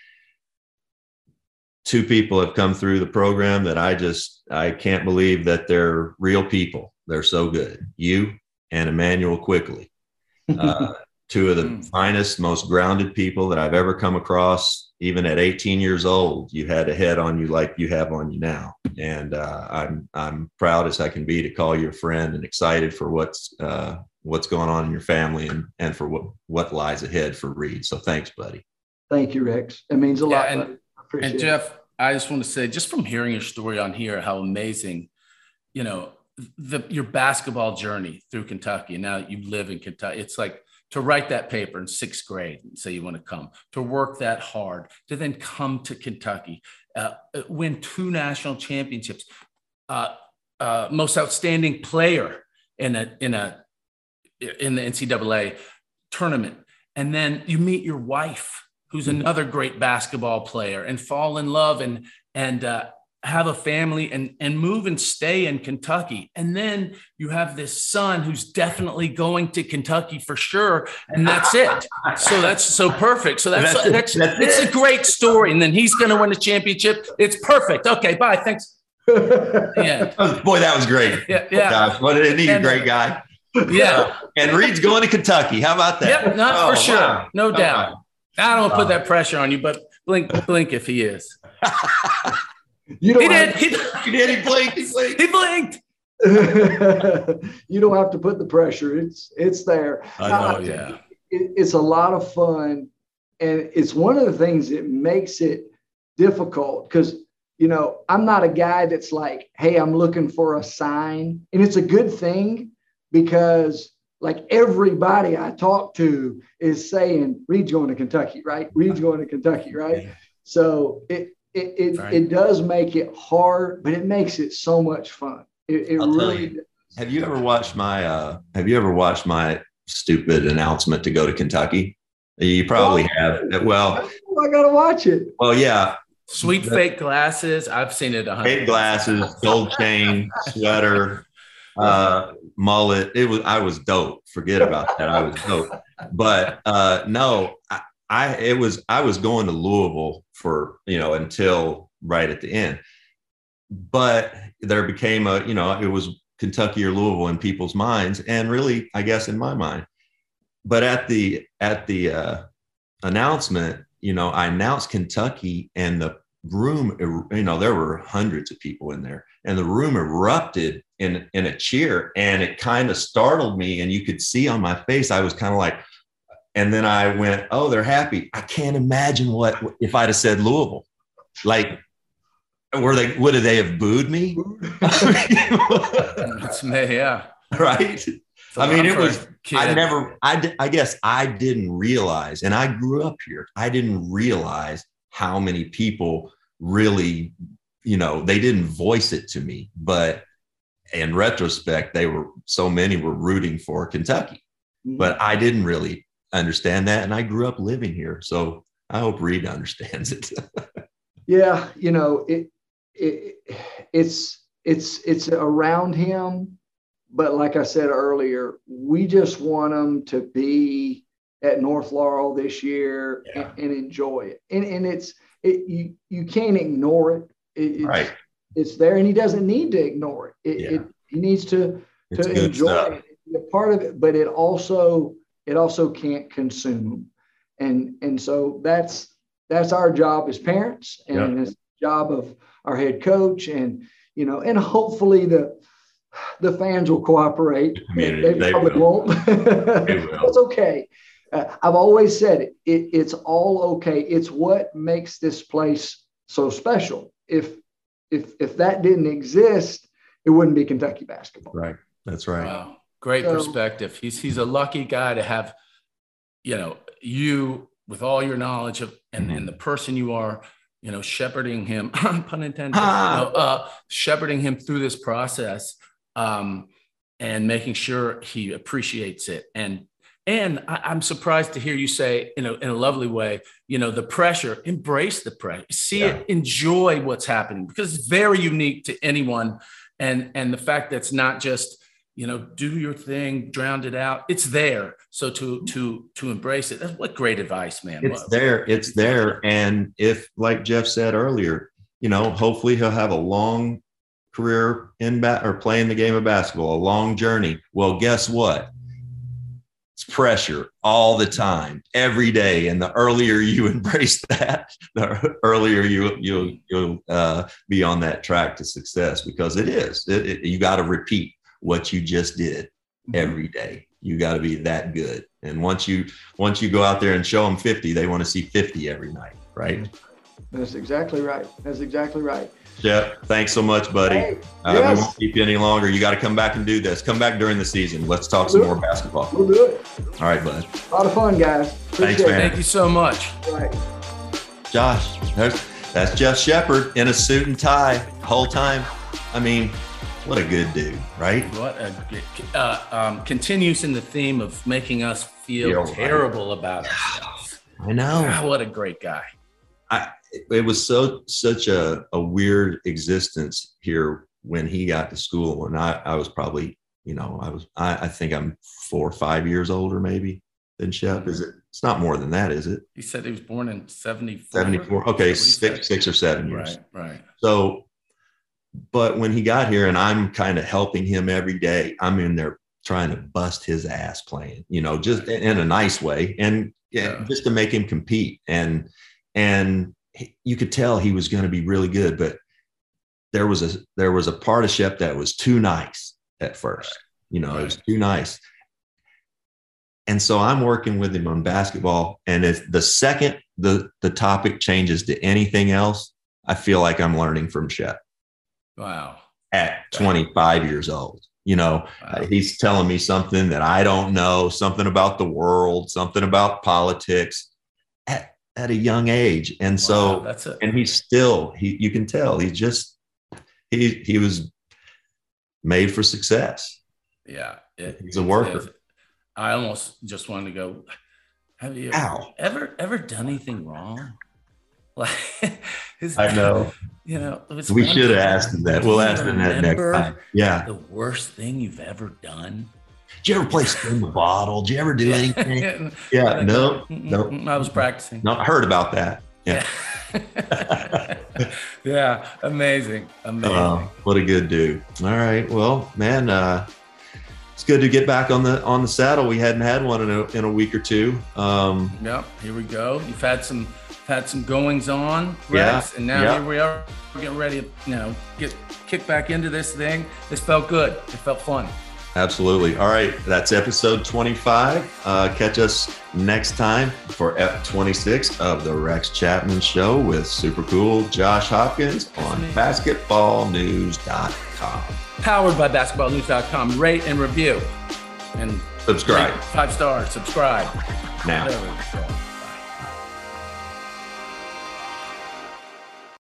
Two people have come through the program that I just, I can't believe that they're real people. They're so good. You and Emmanuel Quickly. Uh, two of the finest, most grounded people that I've ever come across. Even at eighteen years old, you had a head on you like you have on you now. And uh, I'm I'm proud as I can be to call you a friend, and excited for what's uh, what's going on in your family, and and for what, what lies ahead for Reed. So thanks, buddy. Thank you, Rex. It means a Yeah, lot. and, buddy. I appreciate and it. Jeff, I just want to say, just from hearing your story on here, how amazing, you know, the your basketball journey through Kentucky. And now you live in Kentucky. It's like to write that paper in sixth grade and say you want to come, to work that hard, to then come to Kentucky, uh, win two national championships, uh, uh, most outstanding player in a in a in the N C double A tournament, and then you meet your wife, who's another great basketball player, and fall in love, and and uh, have a family and, and move and stay in Kentucky. And then you have this son who's definitely going to Kentucky for sure. And that's it. So that's so perfect. So that's, that's, that's, that's it's it. a great story. And then he's going to win the championship. It's perfect. Okay. Bye. Thanks. Yeah. Boy, that was great. Yeah. yeah. Gosh, what an a great guy. Yeah. Uh, and Reed's going to Kentucky. How about that? Yep. Not oh, for sure. Wow. No oh, doubt. Wow. I don't put that pressure on you, but blink, blink if he is. You don't he did. To, he, he did. He blinked. He blinked. He blinked. You don't have to put the pressure. It's it's there. I know. Yeah. It, it's a lot of fun, and it's one of the things that makes it difficult because you know I'm not a guy that's like, hey, I'm looking for a sign, and it's a good thing because like everybody I talk to is saying Reed's going to Kentucky, right? Reed's going to Kentucky, right? So it. It it, right. it does make it hard, but it makes it so much fun. It, it really does. Have you ever watched my uh, Have you ever watched my stupid announcement to go to Kentucky? You probably oh, have. Well, I gotta watch it. Well, yeah. Sweet fake glasses. I've seen it. Fake glasses, gold chain, sweater, uh, mullet. It was. I was dope. Forget about that. I was dope. But uh, no. I, I it was I was going to Louisville for, you know, until right at the end. But there became a, you know, it was Kentucky or Louisville in people's minds, and really, I guess, in my mind. But at the at the uh, announcement, you know, I announced Kentucky, and the room, you know, there were hundreds of people in there, and the room erupted in in a cheer, and it kind of startled me, and you could see on my face, I was kind of like. And then I went, oh, they're happy. I can't imagine what if I'd have said Louisville. Like, were they? Would they have booed me? It's me, yeah. Right. So I mean, it was. I never. I I guess I didn't realize, and I grew up here. I didn't realize how many people really, you know, they didn't voice it to me, but in retrospect, they were so many were rooting for Kentucky, but I didn't really understand that, and I grew up living here, so I hope Reed understands it. Yeah, you know, it, it it's it's it's around him, but like I said earlier, we just want him to be at North Laurel this year yeah. and, and enjoy it. And and it's it, you you can't ignore it. it it's, right, it's there, and he doesn't need to ignore it. It, yeah. it he needs to it's to enjoy stuff. it, be a part of it, but it also. It also can't consume them. And, and so that's, that's our job as parents, and yep. it's the job of our head coach, and, you know, and hopefully the, the fans will cooperate. They, they probably will. won't. They will. It's okay. Uh, I've always said it, it, it's all okay. It's what makes this place so special. If, if, if that didn't exist, it wouldn't be Kentucky basketball. Right. That's right. Wow. Great so, perspective. He's he's a lucky guy to have, you know, you with all your knowledge of and, mm-hmm. and the person you are, you know, shepherding him, pun intended, ah. you know, uh, shepherding him through this process, um, and making sure he appreciates it. And and I, I'm surprised to hear you say, you know, in a lovely way, you know, the pressure, embrace the pressure, see yeah. it, enjoy what's happening, because it's very unique to anyone. And and the fact that it's not just, you know, do your thing, drown it out. It's there. So to to to embrace it. That's what great advice, man. It's what, there. It's there. And if, like Jeff said earlier, you know, hopefully he'll have a long career in bat or playing the game of basketball, a long journey. Well, guess what? It's pressure all the time, every day. And the earlier you embrace that, the earlier you you'll you'll uh, be on that track to success, because it is. It, it, you got to repeat what you just did every day. You got to be that good. And once you once you go out there and show them fifty, they want to see fifty every night, right? That's exactly right. That's exactly right. Jeff, thanks so much, buddy. Hey, uh, yes. We won't keep you any longer. You got to come back and do this. Come back during the season. Let's talk we'll some more basketball. We'll do it. All right, bud. A lot of fun, guys. Appreciate Thanks, man. Thank you so much. Right. Josh, there's, that's Jeff Sheppard in a suit and tie the whole time. I mean, what a good dude, right? What a uh, um, continues in the theme of making us feel You're terrible right. about ourselves. I know. God, what a great guy. I, it, it was so such a, a weird existence here when he got to school. And I, I was probably, you know, I was, I, I think I'm four or five years older maybe than Shep. Is it? It's not more than that, is it? He said he was born in seventy-four. seventy-four. Okay, six, six or seven years. Right, right. So, but when he got here and I'm kind of helping him every day, I'm in there trying to bust his ass playing, you know, just in a nice way. And yeah, just to make him compete. And, and he, you could tell he was going to be really good, but there was a, there was a part of Shep that was too nice at first, you know, it was too nice. And so I'm working with him on basketball. And if the second the, the topic changes to anything else, I feel like I'm learning from Shep. Wow. At twenty-five years old, you know, wow. He's telling me something that I don't know, something about the world, something about politics at, at a young age. And so, wow, that's it. And he's still, he, you can tell he's just, he, he was made for success. Yeah. It, he's a worker. It, I almost just wanted to go, have you Ow. ever, ever done anything wrong? Like, I know. You know, we should have asked him that. We'll ask him that next time. Yeah. The worst thing you've ever done. Did you ever play spin the bottle? Did you ever do anything? Yeah. No. No. I was practicing. No, I heard about that. Yeah. Yeah. Amazing. Amazing. Uh, what a good dude. All right. Well, man, uh, it's good to get back on the on the saddle. We hadn't had one in a in a week or two. Um, yep. Here we go. You've had some. Had some goings on, Rex, yeah, and now yeah. here we are getting ready to, you know, get kick back into this thing. This felt good. It felt fun. Absolutely. All right, that's episode twenty-five. Uh, catch us next time for F twenty-six of the Rex Chapman Show with super cool Josh Hopkins on basketball news dot com. Powered by basketball news dot com. Rate and review, and subscribe. Five stars. Subscribe now.